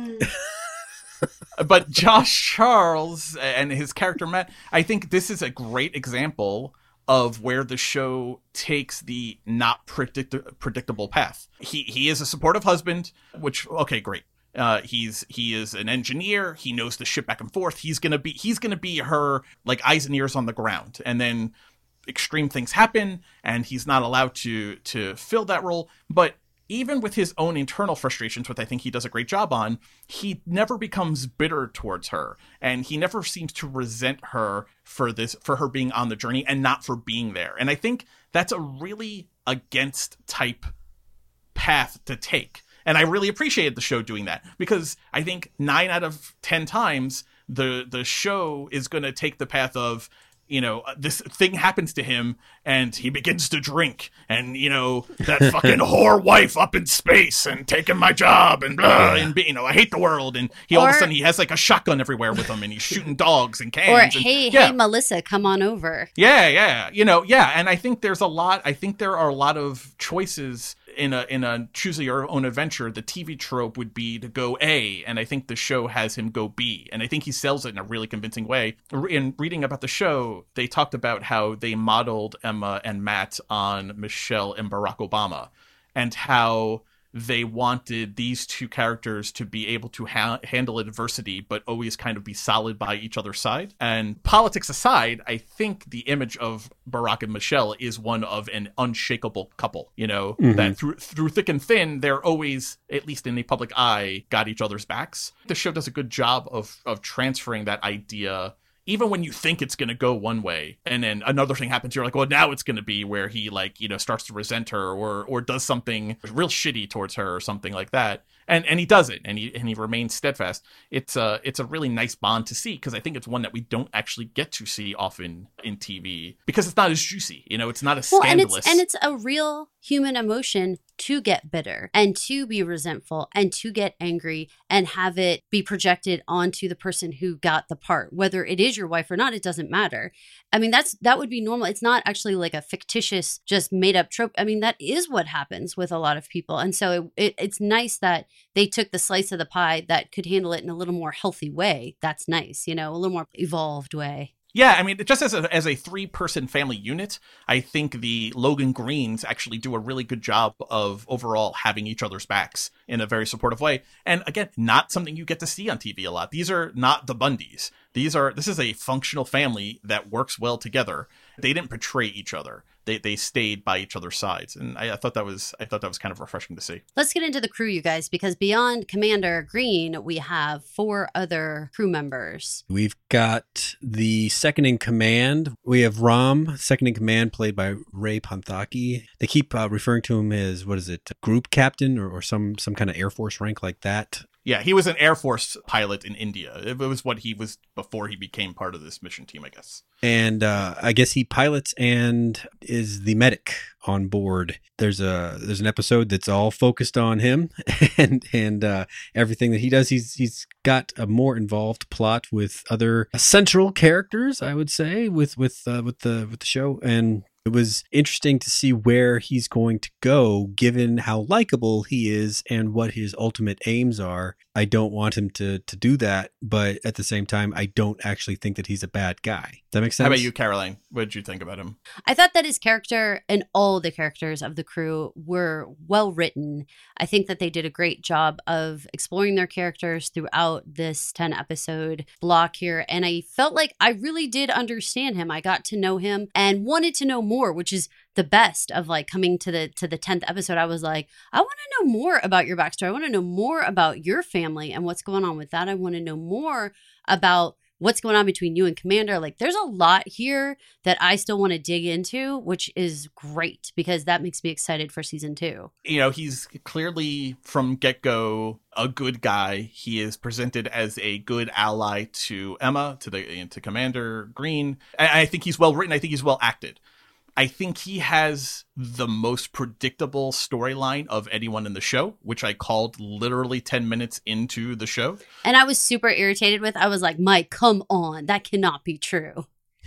But Josh Charles and his character Matt, I think this is a great example of where the show takes the not predictable path. He is a supportive husband, which okay, great. He is an engineer. He knows the ship back and forth. He's gonna be her like eyes and ears on the ground, and then extreme things happen, and he's not allowed to fill that role. But even with his own internal frustrations, which I think he does a great job on, he never becomes bitter towards her, and he never seems to resent her for her being on the journey and not for being there. And I think that's a really against type path to take. And I really appreciated the show doing that, because I think 9 out of 10 times the show is going to take the path of, this thing happens to him and he begins to drink, and, that fucking whore wife up in space and taking my job and blah, and I hate the world. And all of a sudden he has like a shotgun everywhere with him and he's shooting dogs and cans. Or, and, hey, Melissa, come on over. Yeah. And I think there are a lot of choices in a choose your own adventure. The TV trope would be to go A, and I think the show has him go B, and I think he sells it in a really convincing way. In reading about the show, they talked about how they modeled Emma and Matt on Michelle and Barack Obama, and how they wanted these two characters to be able to handle adversity, but always kind of be solid by each other's side. And politics aside, I think the image of Barack and Michelle is one of an unshakable couple, that through thick and thin, they're always, at least in the public eye, got each other's backs. The show does a good job of transferring that idea, even when you think it's going to go one way, and then another thing happens, you're like, well, now it's going to be where he starts to resent her or does something real shitty towards her or something like that. And he does it, and he remains steadfast. It's a really nice bond to see, because I think it's one that we don't actually get to see often in TV, because it's not as juicy, it's not as scandalous. And it's a real human emotion to get bitter and to be resentful and to get angry and have it be projected onto the person who got the part, whether it is your wife or not. It doesn't matter. I mean, that would be normal. It's not actually like a fictitious, just made up trope. I mean, that is what happens with a lot of people. And so it's nice that they took the slice of the pie that could handle it in a little more healthy way. That's nice, a little more evolved way. Yeah, I mean, just as a 3-person family unit, I think the Logan Greens actually do a really good job of overall having each other's backs in a very supportive way. And again, not something you get to see on TV a lot. These are not the Bundys. This is a functional family that works well together. They didn't betray each other. They stayed by each other's sides, and I thought that was kind of refreshing to see. Let's get into the crew, you guys, because beyond Commander Green, we have 4 other crew members. We've got the second in command. We have Ram, second in command, played by Ray Panthaki. They keep referring to him as, group captain or some kind of Air Force rank like that. Yeah, he was an Air Force pilot in India. It was what he was before he became part of this mission team, I guess. And I guess he pilots and is the medic on board. There's an episode that's all focused on him and everything that he does. He's got a more involved plot with other central characters, I would say, with the show. And it was interesting to see where he's going to go, given how likable he is and what his ultimate aims are. I don't want him to do that, but at the same time, I don't actually think that he's a bad guy. Does that make sense? How about you, Caroline? What did you think about him? I thought that his character and all the characters of the crew were well written. I think that they did a great job of exploring their characters throughout this 10 episode block here. And I felt like I really did understand him. I got to know him and wanted to know more, which is the best of like coming to the 10th episode. I was like, I want to know more about your backstory. I want to know more about your family and what's going on with that. I want to know more about what's going on between you and Commander. Like, there's a lot here that I still want to dig into, which is great because that makes me excited for season 2. You know, he's clearly from get-go a good guy. He is presented as a good ally to Emma, to Commander Green. And I think he's well written. I think he's well acted. I think he has the most predictable storyline of anyone in the show, which I called literally 10 minutes into the show. And I was super irritated with, I was like, Mike, come on. That cannot be true.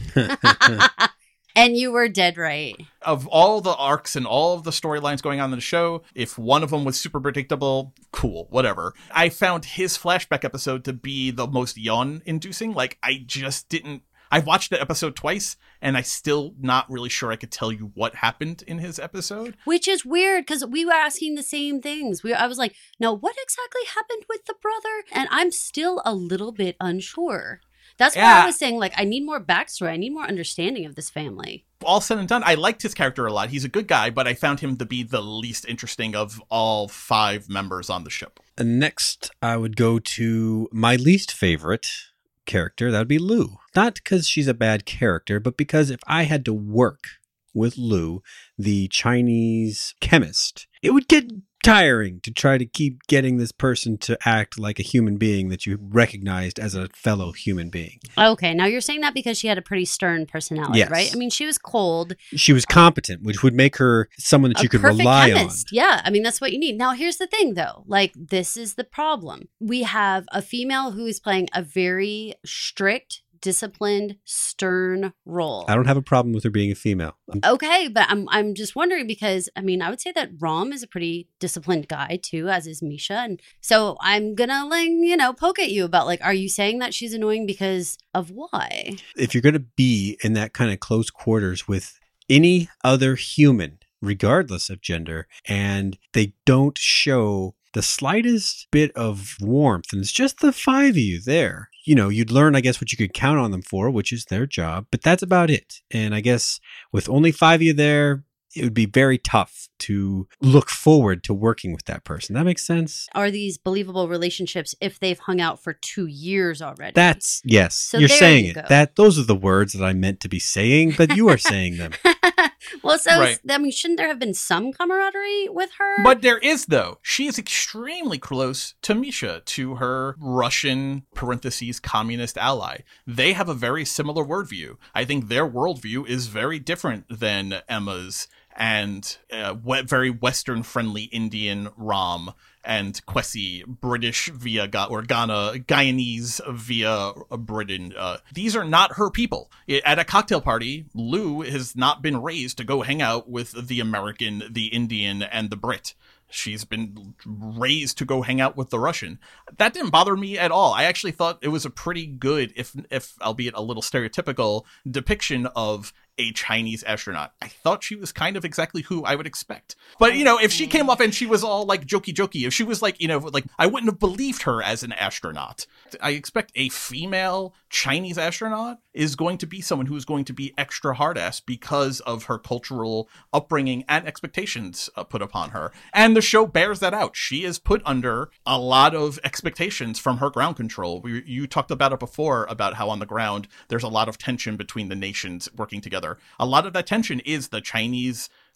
And you were dead right. Of all the arcs and all of the storylines going on in the show, if one of them was super predictable, cool, whatever. I found his flashback episode to be the most yawn-inducing. Like, I just didn't... I've watched the episode twice, and I still not really sure I could tell you what happened in his episode. Which is weird, because we were asking the same things. I was like, no, what exactly happened with the brother? And I'm still a little bit unsure. That's why I was saying, like, I need more backstory. I need more understanding of this family. All said and done, I liked his character a lot. He's a good guy, but I found him to be the least interesting of all 5 members on the ship. Next, I would go to my least favorite character. That would be Lou. Not because she's a bad character, but because if I had to work with Lou, the Chinese chemist, it would get tiring to try to keep getting this person to act like a human being that you recognized as a fellow human being. Okay, now you're saying that because she had a pretty stern personality, yes. Right? I mean, she was cold. She was competent, which would make her someone that you could rely chemist. on. Yeah, I mean, that's what you need. Now, here's the thing, though. Like, this is the problem. We have a female who is playing a very strict, disciplined, stern role. I don't have a problem with her being a female. Okay, but I'm just wondering because, I mean, I would say that Rom is a pretty disciplined guy too, as is Misha. And so I'm gonna, like, poke at you about, like, are you saying that she's annoying because of why? If you're gonna be in that kind of close quarters with any other human, regardless of gender, and they don't show the slightest bit of warmth, and it's just the 5 of you there, you'd learn, I guess, what you could count on them for, which is their job, but that's about it. And I guess with only 5 of you there, it would be very tough to look forward to working with that person. That makes sense? Are these believable relationships if they've hung out for 2 years already? That's, yes, so you're saying it. Those are the words that I meant to be saying, but you are saying them. Well, so, right. I mean, shouldn't there have been some camaraderie with her? But there is, though. She is extremely close to Misha, to her Russian, parentheses, communist ally. They have a very similar worldview. I think their worldview is very different than Emma's, and very Western-friendly Indian Rom, and Kwesi, British via Ghana, Guyanese via Britain. These are not her people. At a cocktail party, Lou has not been raised to go hang out with the American, the Indian, and the Brit. She's been raised to go hang out with the Russian. That didn't bother me at all. I actually thought it was a pretty good, if albeit a little stereotypical, depiction of a Chinese astronaut. I thought she was kind of exactly who I would expect. But, if she came up and she was all like jokey, if she was like, I wouldn't have believed her as an astronaut. I expect a female Chinese astronaut is going to be someone who is going to be extra hard-ass because of her cultural upbringing and expectations put upon her. And the show bears that out. She is put under a lot of expectations from her ground control. You talked about it before, about how on the ground there's a lot of tension between the nations working together. A lot of that tension is the Chinese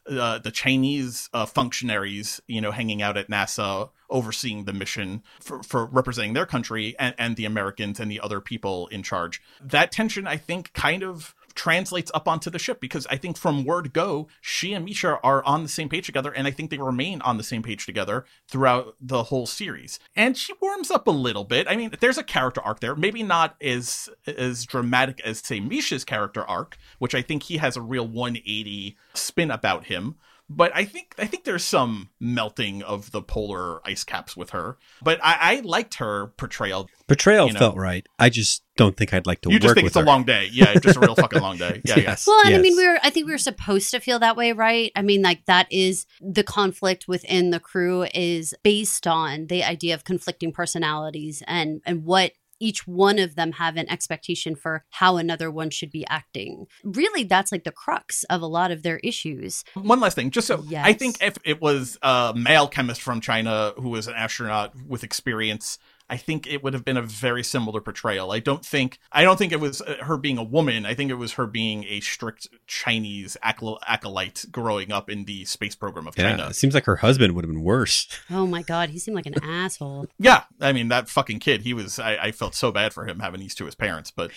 the Chinese functionaries, hanging out at NASA, overseeing the mission for representing their country, and the Americans and the other people in charge. That tension, I think, kind of translates up onto the ship, because I think from word go, she and Misha are on the same page together, and I think they remain on the same page together throughout the whole series. And she warms up a little bit. I mean, there's a character arc there, maybe not as dramatic as, say, Misha's character arc, which I think he has a real 180 spin about him. But I think there's some melting of the polar ice caps with her. But I liked her portrayal. Portrayal felt right. I just don't think I'd like to work with her. You just think it's a long day. Yeah, it's just a real fucking long day. Yeah, yes. Well, and yes. I mean, I think we were supposed to feel that way, right? I mean, like, that is the conflict within the crew is based on the idea of conflicting personalities and what each one of them have an expectation for how another one should be acting. Really, that's like the crux of a lot of their issues. One last thing, just so Yes. I think if it was a male chemist from China who was an astronaut with experience, I think it would have been a very similar portrayal. I don't think it was her being a woman. I think it was her being a strict Chinese acolyte growing up in the space program of China. It seems like her husband would have been worse. Oh my God, he seemed like an asshole. Yeah, I mean, that fucking kid, I felt so bad for him having these two as parents. But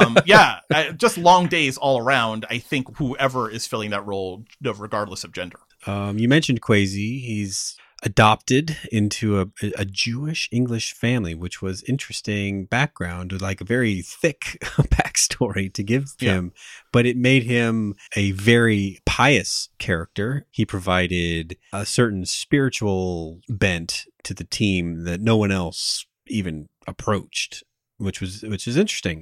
just long days all around. I think whoever is filling that role, regardless of gender. You mentioned Kwesi. He's adopted into a Jewish English family, which was interesting background, like a very thick backstory to give him, but it made him a very pious character. He provided a certain spiritual bent to the team that no one else even approached, which is interesting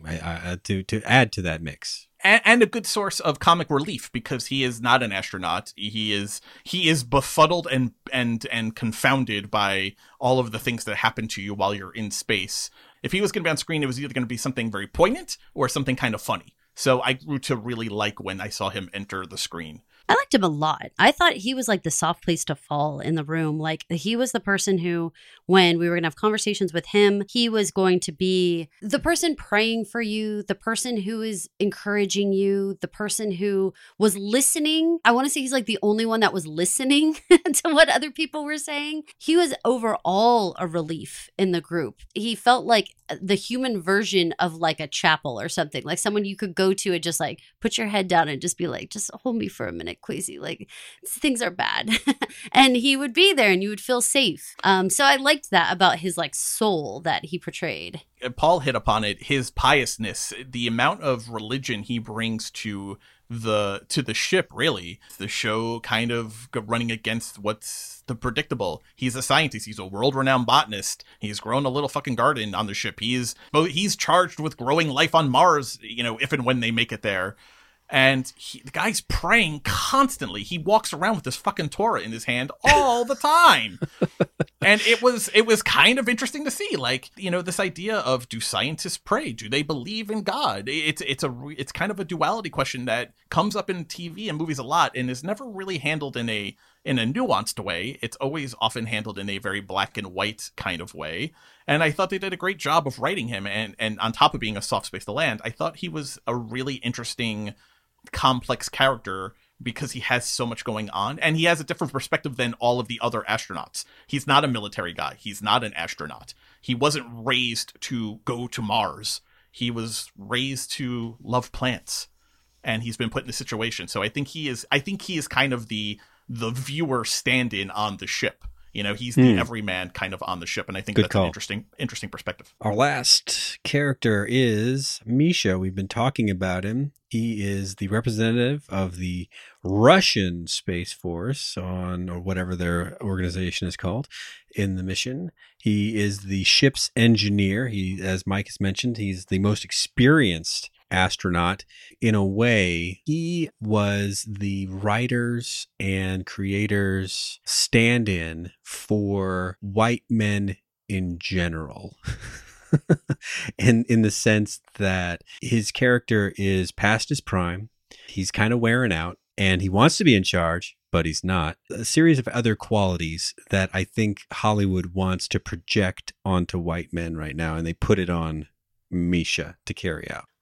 to add to that mix. And a good source of comic relief, because he is not an astronaut. He is befuddled and confounded by all of the things that happen to you while you're in space. If he was going to be on screen, it was either going to be something very poignant or something kind of funny. So I grew to really like when I saw him enter the screen. I liked him a lot. I thought he was like the soft place to fall in the room. Like, he was the person who, when we were going to have conversations with him, he was going to be the person praying for you, the person who is encouraging you, the person who was listening. I want to say he's like the only one that was listening to what other people were saying. He was overall a relief in the group. He felt like the human version of like a chapel or something, like someone you could go to and just like put your head down and just be like, just hold me for a minute, Kwesi, like things are bad. And he would be there and you would feel safe. So I liked that about his like soul that he portrayed. Paul hit upon it, his piousness, the amount of religion he brings to the ship, really. The show kind of running against what's the predictable. He's a scientist. He's a world-renowned botanist. He's grown a little fucking garden on the ship. He's charged with growing life on Mars, if and when they make it there. And the guy's praying constantly. He walks around with this fucking Torah in his hand all the time. And it was kind of interesting to see, like, this idea of, do scientists pray? Do they believe in God? It's kind of a duality question that comes up in TV and movies a lot and is never really handled in a nuanced way. It's always often handled in a very black and white kind of way. And I thought they did a great job of writing him. And on top of being a soft space to land, I thought he was a really interesting, complex character because he has so much going on and he has a different perspective than all of the other astronauts. He's not a military guy. He's not an astronaut. He wasn't raised to go to Mars. He was raised to love plants, and he's been put in this situation. So I think he is kind of the viewer stand-in on the ship. He's the everyman kind of on the ship, and I think that's an interesting perspective. Our last character is Misha. We've been talking about him. He is the representative of the Russian Space Force or whatever their organization is called, in the mission. He is the ship's engineer. He, as Mike has mentioned, he's the most experienced astronaut. In a way, he was the writers and creators stand-in for white men in general. And in the sense that his character is past his prime, he's kind of wearing out, and he wants to be in charge, but he's not. A series of other qualities that I think Hollywood wants to project onto white men right now, and they put it on Misha to carry out.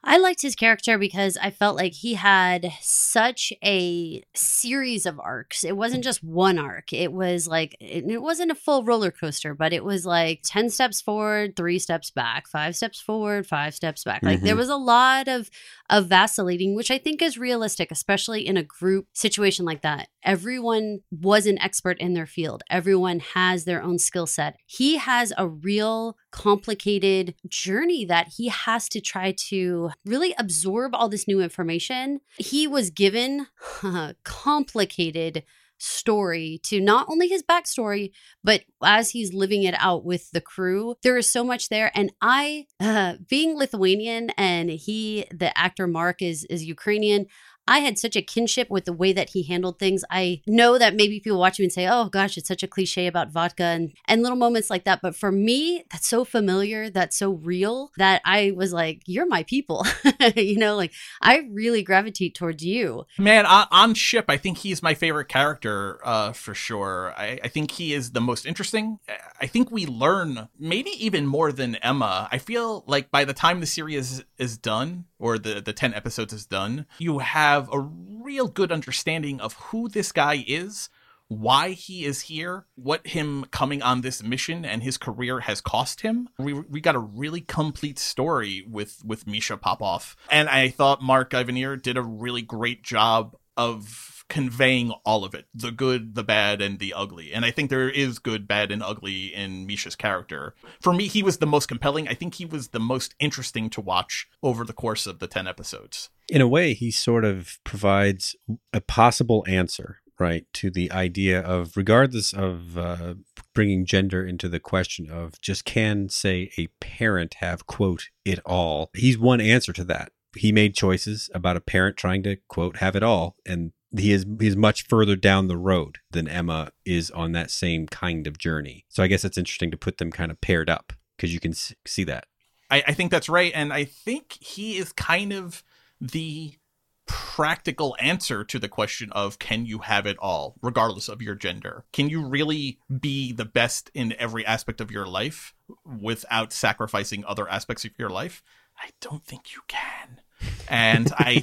I liked his character because I felt like he had such a series of arcs. It wasn't just one arc. It was like, it wasn't a full roller coaster, but it was like 10 steps forward, 3 steps back, 5 steps forward, 5 steps back. Like there was a lot of vacillating, which I think is realistic, especially in a group situation like that. Everyone was an expert in their field. Everyone has their own skill set. He has a real complicated journey that he has to try to really absorb all this new information. He was given a complicated story to not only his backstory, but as he's living it out with the crew, there is so much there. And I, being Lithuanian and the actor Mark is Ukrainian, I had such a kinship with the way that he handled things. I know that maybe people watch me and say, oh gosh, it's such a cliche about vodka and little moments like that. But for me, that's so familiar, that's so real that I was like, you're my people. Like I really gravitate towards you. Man, on Ship, I think he's my favorite character for sure. I think he is the most interesting. I think we learn maybe even more than Emma. I feel like by the time the series is done, or the 10 episodes is done, you have a real good understanding of who this guy is, why he is here, what him coming on this mission and his career has cost him. We got a really complete story with Misha Popov. And I thought Mark Ivanir did a really great job of conveying all of it, the good, the bad, and the ugly. And I think there is good, bad, and ugly in Misha's character. For me, he was the most compelling. I think he was the most interesting to watch over the course of the 10 episodes. In a way, he sort of provides a possible answer, right, to the idea of, regardless of bringing gender into the question of just can, say, a parent have, quote, it all. He's one answer to that. He made choices about a parent trying to, quote, have it all. And he is much further down the road than Emma is on that same kind of journey. So I guess it's interesting to put them kind of paired up because you can see that. I think that's right. And I think he is kind of the practical answer to the question of, can you have it all, regardless of your gender? Can you really be the best in every aspect of your life without sacrificing other aspects of your life? I don't think you can. And I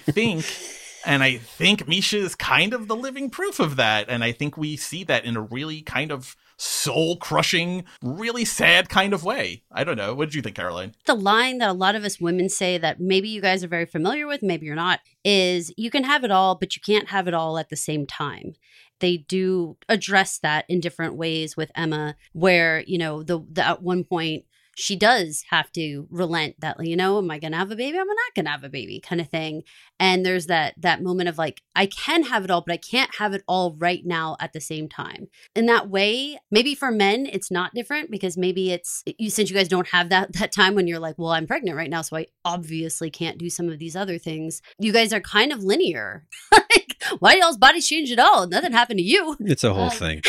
think Misha is kind of the living proof of that. And I think we see that in a really kind of soul-crushing, really sad kind of way. I don't know. What did you think, Caroline? The line that a lot of us women say that maybe you guys are very familiar with, maybe you're not, is you can have it all, but you can't have it all at the same time. They do address that in different ways with Emma, where, the at one point, she does have to relent that, am I going to have a baby? Am I not going to have a baby kind of thing. And there's that moment of like, I can have it all, but I can't have it all right now at the same time. In that way, maybe for men, it's not different because maybe since you guys don't have that time when you're like, well, I'm pregnant right now, so I obviously can't do some of these other things. You guys are kind of linear. Like, why do y'all's bodies change at all? Nothing happened to you. It's a whole thing.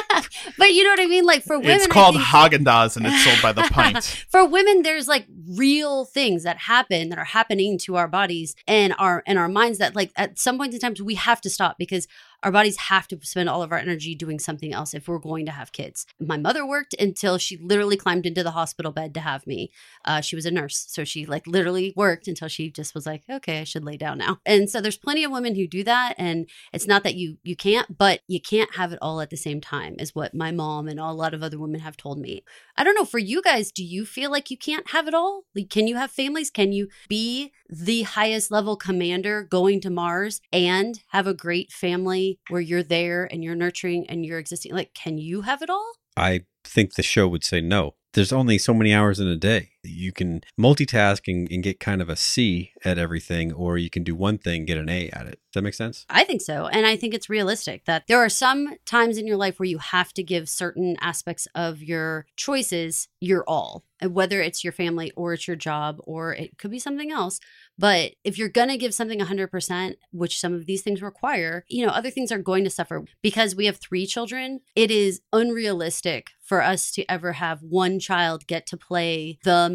But you know what I mean? Like for women, it's called Haagen-Dazs and it's sold by the pint. For women, there's like real things that are happening to our bodies and our minds that like at some points in time we have to stop because our bodies have to spend all of our energy doing something else if we're going to have kids. My mother worked until she literally climbed into the hospital bed to have me. She was a nurse. So she like literally worked until she just was like, okay, I should lay down now. And so there's plenty of women who do that. And it's not that you can't, but you can't have it all at the same time is what my mom and a lot of other women have told me. I don't know, for you guys, do you feel like you can't have it all? Like, can you have families? Can you be the highest level commander going to Mars and have a great family where you're there and you're nurturing and you're existing? Like, can you have it all? I think the show would say no. There's only so many hours in a day. You can multitask and get kind of a C at everything, or you can do one thing, get an A at it. Does that make sense? I think so. And I think it's realistic that there are some times in your life where you have to give certain aspects of your choices your all, whether it's your family or it's your job or it could be something else. But if you're going to give something 100%, which some of these things require, other things are going to suffer. Because we have 3 children, it is unrealistic for us to ever have one child get to play the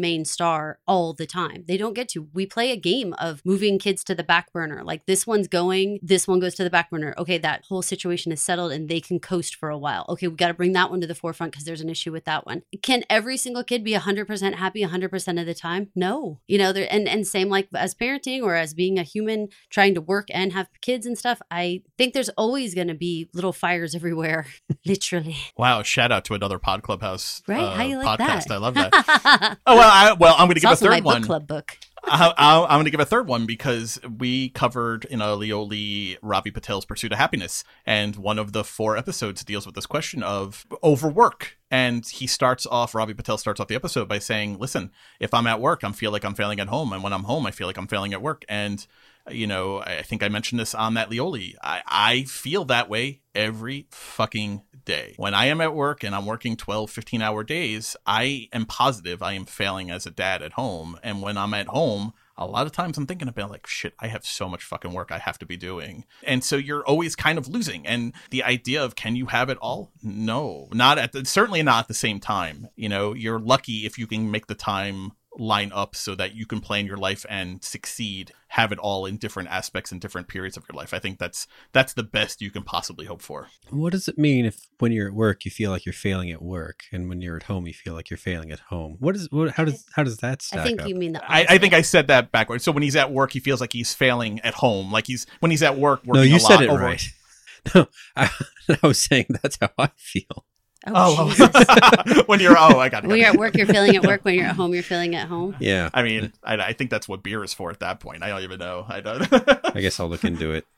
main star all the time. They don't get to. We play a game of moving kids to the back burner. Like this one's going, this one goes to the back burner. Okay, that whole situation is settled and they can coast for a while. Okay, we got to bring that one to the forefront because there's an issue with that one. Can every single kid be 100% happy 100% of the time? No. You know, and same like as parenting or as being a human trying to work and have kids and stuff, I think there's always going to be little fires everywhere, literally. Wow, shout out to another Pod Clubhouse Right? How you like podcast. that? I love that. I'm going to give a also third my one. book club book. I'm going to give a third one because we covered in Alioli Ravi Patel's Pursuit of Happiness, and one of the 4 episodes deals with this question of overwork. And Ravi Patel starts off the episode by saying, listen, if I'm at work, I feel like I'm failing at home. And when I'm home, I feel like I'm failing at work. And, you know, I think I mentioned this on that Lioli. I feel that way every fucking day. When I am at work and I'm working 12, 15-hour days, I am positive I am failing as a dad at home. And when I'm at home, a lot of times I'm thinking about like, shit, I have so much fucking work I have to be doing. And so you're always kind of losing. And the idea of, can you have it all? No, certainly not at the same time. You know, you're lucky if you can make the time line up so that you can plan your life and succeed, have it all in different aspects and different periods of your life. I think that's the best you can possibly hope for. What does it mean if when you're at work you feel like you're failing at work, and when you're at home you feel like you're failing at home? How does that stack I think up? you mean that. I think I said that backwards. So when he's at work, he feels like he's failing at home. Like when he's at work working. No, you a said lot it over... right. No, I was saying that's how I feel. Oh, Jesus. When you're I got it. When you're at work, you're feeling at work. When you're at home, you're feeling at home. Yeah. I mean, I think that's what beer is for at that point. I don't even know. I don't. I guess I'll look into it.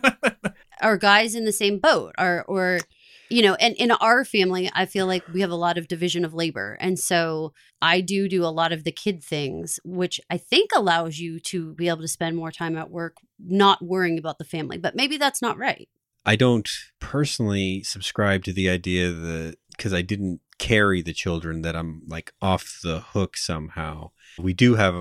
Are guys in the same boat? Or you know, and in our family, I feel like we have a lot of division of labor. And so I do a lot of the kid things, which I think allows you to be able to spend more time at work, not worrying about the family. But maybe that's not right. I don't personally subscribe to the idea that because I didn't carry the children that I'm like off the hook somehow. We do have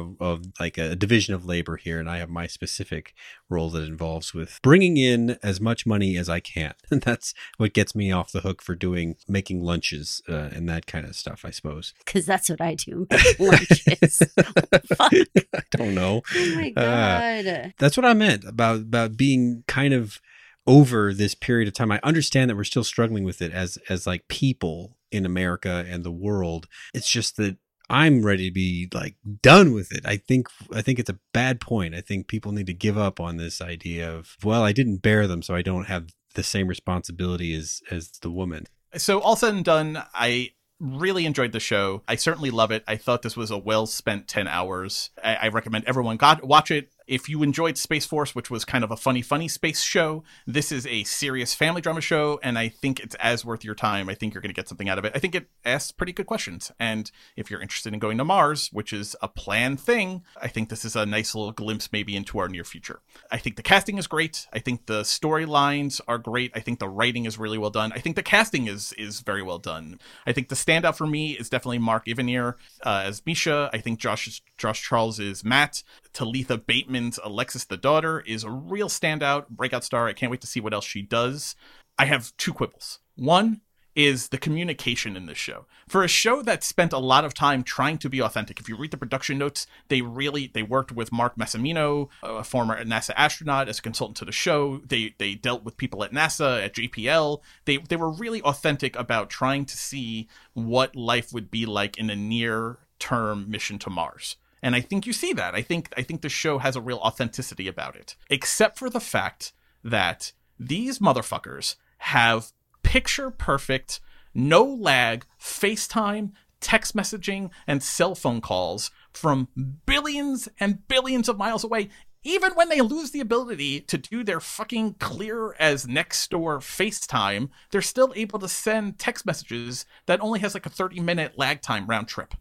a division of labor here, and I have my specific role that involves with bringing in as much money as I can. And that's what gets me off the hook for making lunches and that kind of stuff, I suppose. Because that's what I do, make lunches. Fuck. I don't know. Oh my God. That's what I meant about being kind of over this period of time. I understand that we're still struggling with it as like people in America and the world. It's just that I'm ready to be like done with it. I think it's a bad point. I think people need to give up on this idea of, well, I didn't bear them, so I don't have the same responsibility as the woman. So all said and done, I really enjoyed the show. I certainly love it. I thought this was a well-spent 10 hours. I recommend everyone watch it. If you enjoyed Space Force, which was kind of a funny space show, this is a serious family drama show, and I think it's as worth your time. I think you're going to get something out of it. I think it asks pretty good questions. And if you're interested in going to Mars, which is a planned thing, I think this is a nice little glimpse maybe into our near future. I think the casting is great. I think the storylines are great. I think the writing is really well done. I think the casting is very well done. I think the standout for me is definitely Mark Evanier as Misha. I think Josh Charles is Matt. Talitha Bateman's Alexis the daughter is a real standout, breakout star. I can't wait to see what else she does. I have 2 quibbles. One is the communication in this show. For a show that spent a lot of time trying to be authentic, if you read the production notes, they worked with Mark Massimino, a former NASA astronaut, as a consultant to the show. They dealt with people at NASA, at JPL. They were really authentic about trying to see what life would be like in a near-term mission to Mars. And I think you see that. I think the show has a real authenticity about it. Except for the fact that these motherfuckers have picture-perfect, no lag, FaceTime, text messaging, and cell phone calls from billions and billions of miles away. Even when they lose the ability to do their fucking clear as next door FaceTime, they're still able to send text messages that only has like a 30-minute lag time round trip.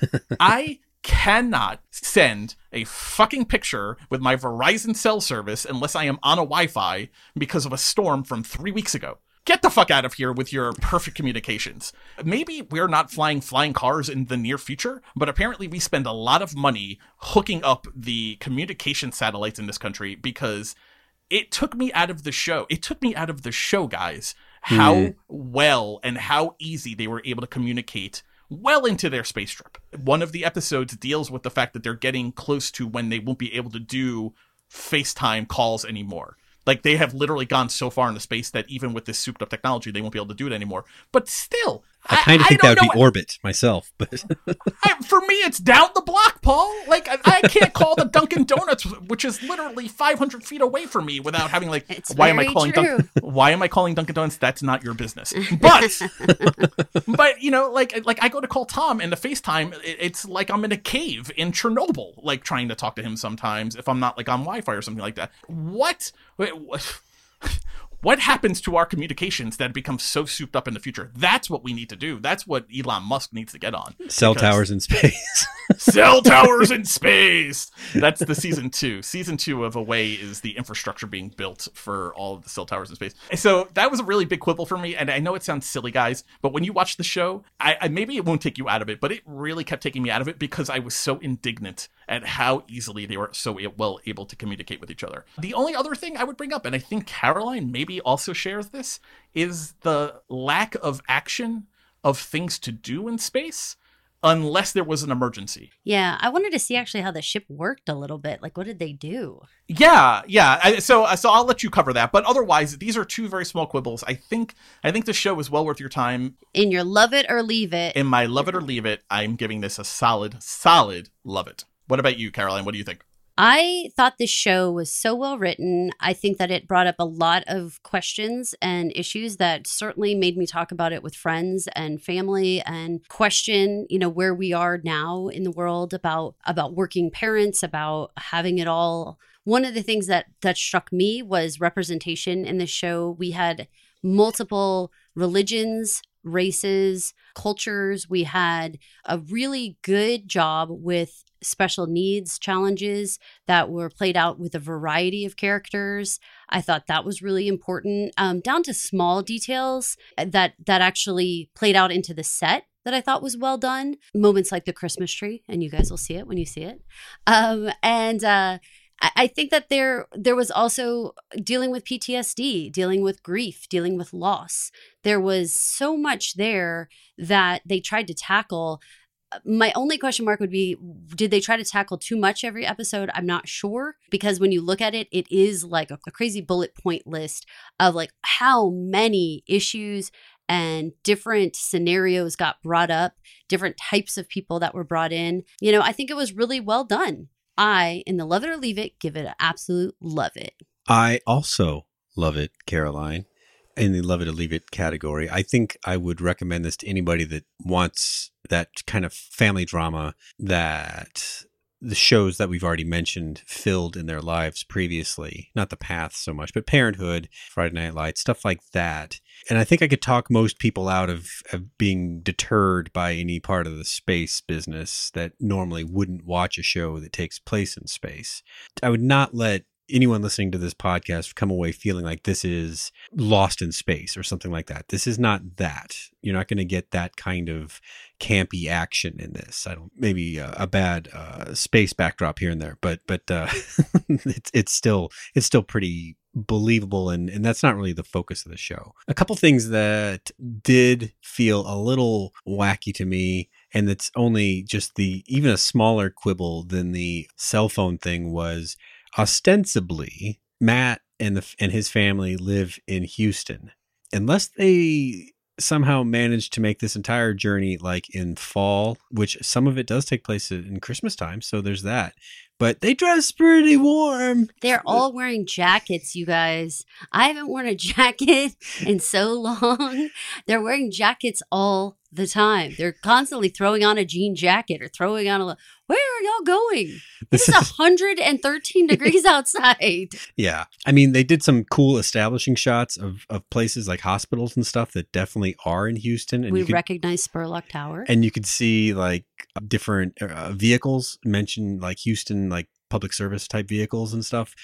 I cannot send a fucking picture with my Verizon cell service unless I am on a Wi-Fi because of a storm from 3 weeks ago. Get the fuck out of here with your perfect communications. Maybe we're not flying cars in the near future, but apparently we spend a lot of money hooking up the communication satellites in this country because it took me out of the show. It took me out of the show, guys, how well and how easy they were able to communicate well into their space trip. One of the episodes deals with the fact that they're getting close to when they won't be able to do FaceTime calls anymore. Like, they have literally gone so far into space that even with this souped up technology, they won't be able to do it anymore. But still, I kind of think that would be Orbit myself, but for me, it's down the block, Paul. Like, I can't call the Dunkin' Donuts, which is literally 500 feet away from me, without having like, why am I calling Dunkin' Donuts? That's not your business. But you know, like I go to call Tom, and the FaceTime, it's like I'm in a cave in Chernobyl, like trying to talk to him sometimes if I'm not like on Wi-Fi or something like that. What happens to our communications that become so souped up in the future? That's what we need to do. That's what Elon Musk needs to get on. Cell towers in space. Cell towers in space. That's the season 2. Season 2 of Away is the infrastructure being built for all of the cell towers in space. And so that was a really big quibble for me. And I know it sounds silly, guys, but when you watch the show, I maybe it won't take you out of it, but it really kept taking me out of it because I was so indignant at how easily they were so well able to communicate with each other. The only other thing I would bring up, and I think Caroline maybe also shares this, is the lack of action of things to do in space unless there was an emergency. Yeah, I wanted to see actually how the ship worked a little bit. Like, what did they do? Yeah. So I'll let you cover that. But otherwise, these are 2 very small quibbles. I think the show is well worth your time. In your love it or leave it. In my love it or leave it, I'm giving this a solid love it. What about you, Caroline? What do you think? I thought this show was so well written. I think that it brought up a lot of questions and issues that certainly made me talk about it with friends and family and question, you know, where we are now in the world about working parents, about having it all. One of the things that struck me was representation in the show. We had multiple religions, races, cultures. We had a really good job with special needs challenges that were played out with a variety of characters. I thought that was really important, down to small details that actually played out into the set that I thought was well done. Moments like the Christmas tree, and you guys will see it when you see it. I think that there was also dealing with PTSD, dealing with grief, dealing with loss. There was so much there that they tried to tackle. My only question mark would be, did they try to tackle too much every episode? I'm not sure, because when you look at it, it is like a crazy bullet point list of like how many issues and different scenarios got brought up, different types of people that were brought in. You know, I think it was really well done. In the love it or leave it, give it an absolute love it. I also love it, Caroline, in the love it or leave it category. I think I would recommend this to anybody that wants that kind of family drama that the shows that we've already mentioned filled in their lives previously. Not The Path so much, but Parenthood, Friday Night Lights, stuff like that. And I think I could talk most people out of being deterred by any part of the space business that normally wouldn't watch a show that takes place in space. I would not let anyone listening to this podcast come away feeling like this is Lost in Space or something like that. This is not that. You're not going to get that kind of campy action in this. Maybe a bad space backdrop here and there, but it's still pretty believable, and that's not really the focus of the show. A couple things that did feel a little wacky to me, and it's only just even a smaller quibble than the cell phone thing, was ostensibly Matt and his family live in Houston. Unless they somehow managed to make this entire journey like in fall, which some of it does take place in Christmas time, so there's that. But they dress pretty warm. They're all wearing jackets, you guys. I haven't worn a jacket in so long. They're wearing jackets all the time. They're constantly throwing on a jean jacket or throwing on where are y'all going? It's 113 degrees outside. Yeah. I mean, they did some cool establishing shots of places like hospitals and stuff that definitely are in Houston. And we recognize Spurlock Tower. And you could see like different vehicles mentioned, like Houston, like public service type vehicles and stuff.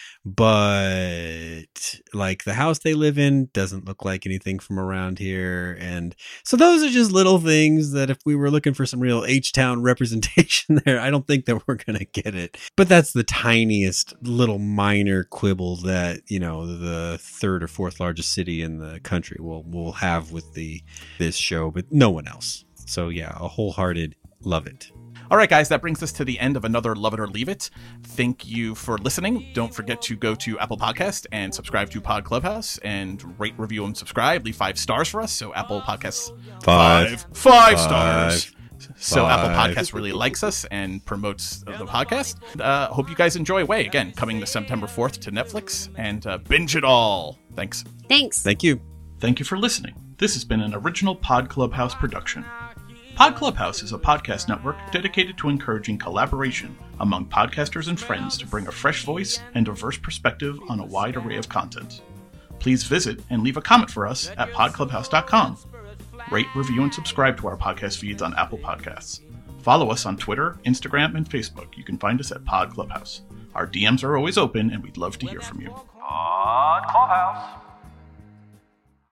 But like the house they live in doesn't look like anything from around here. And so those are just little things that if we were looking for some real H-Town representation there, I don't think that we're going to get it. But that's the tiniest little minor quibble that, you know, the third or fourth largest city in the country will have with this show, but no one else. So yeah, a wholehearted love it. All right, guys, that brings us to the end of another Love It or Leave It. Thank you for listening. Don't forget to go to Apple Podcast and subscribe to Pod Clubhouse and rate, review, and subscribe. Leave 5 stars for us. So Apple Podcasts, 5 stars. So Apple Podcasts really likes us and promotes the podcast. Hope you guys enjoy Way. Again, coming to September 4th to Netflix, and binge it all. Thanks. Thank you. Thank you for listening. This has been an original Pod Clubhouse production. Pod Clubhouse is a podcast network dedicated to encouraging collaboration among podcasters and friends to bring a fresh voice and diverse perspective on a wide array of content. Please visit and leave a comment for us at podclubhouse.com. Rate, review, and subscribe to our podcast feeds on Apple Podcasts. Follow us on Twitter, Instagram, and Facebook. You can find us at Pod Clubhouse. Our DMs are always open, and we'd love to hear from you. Pod Clubhouse.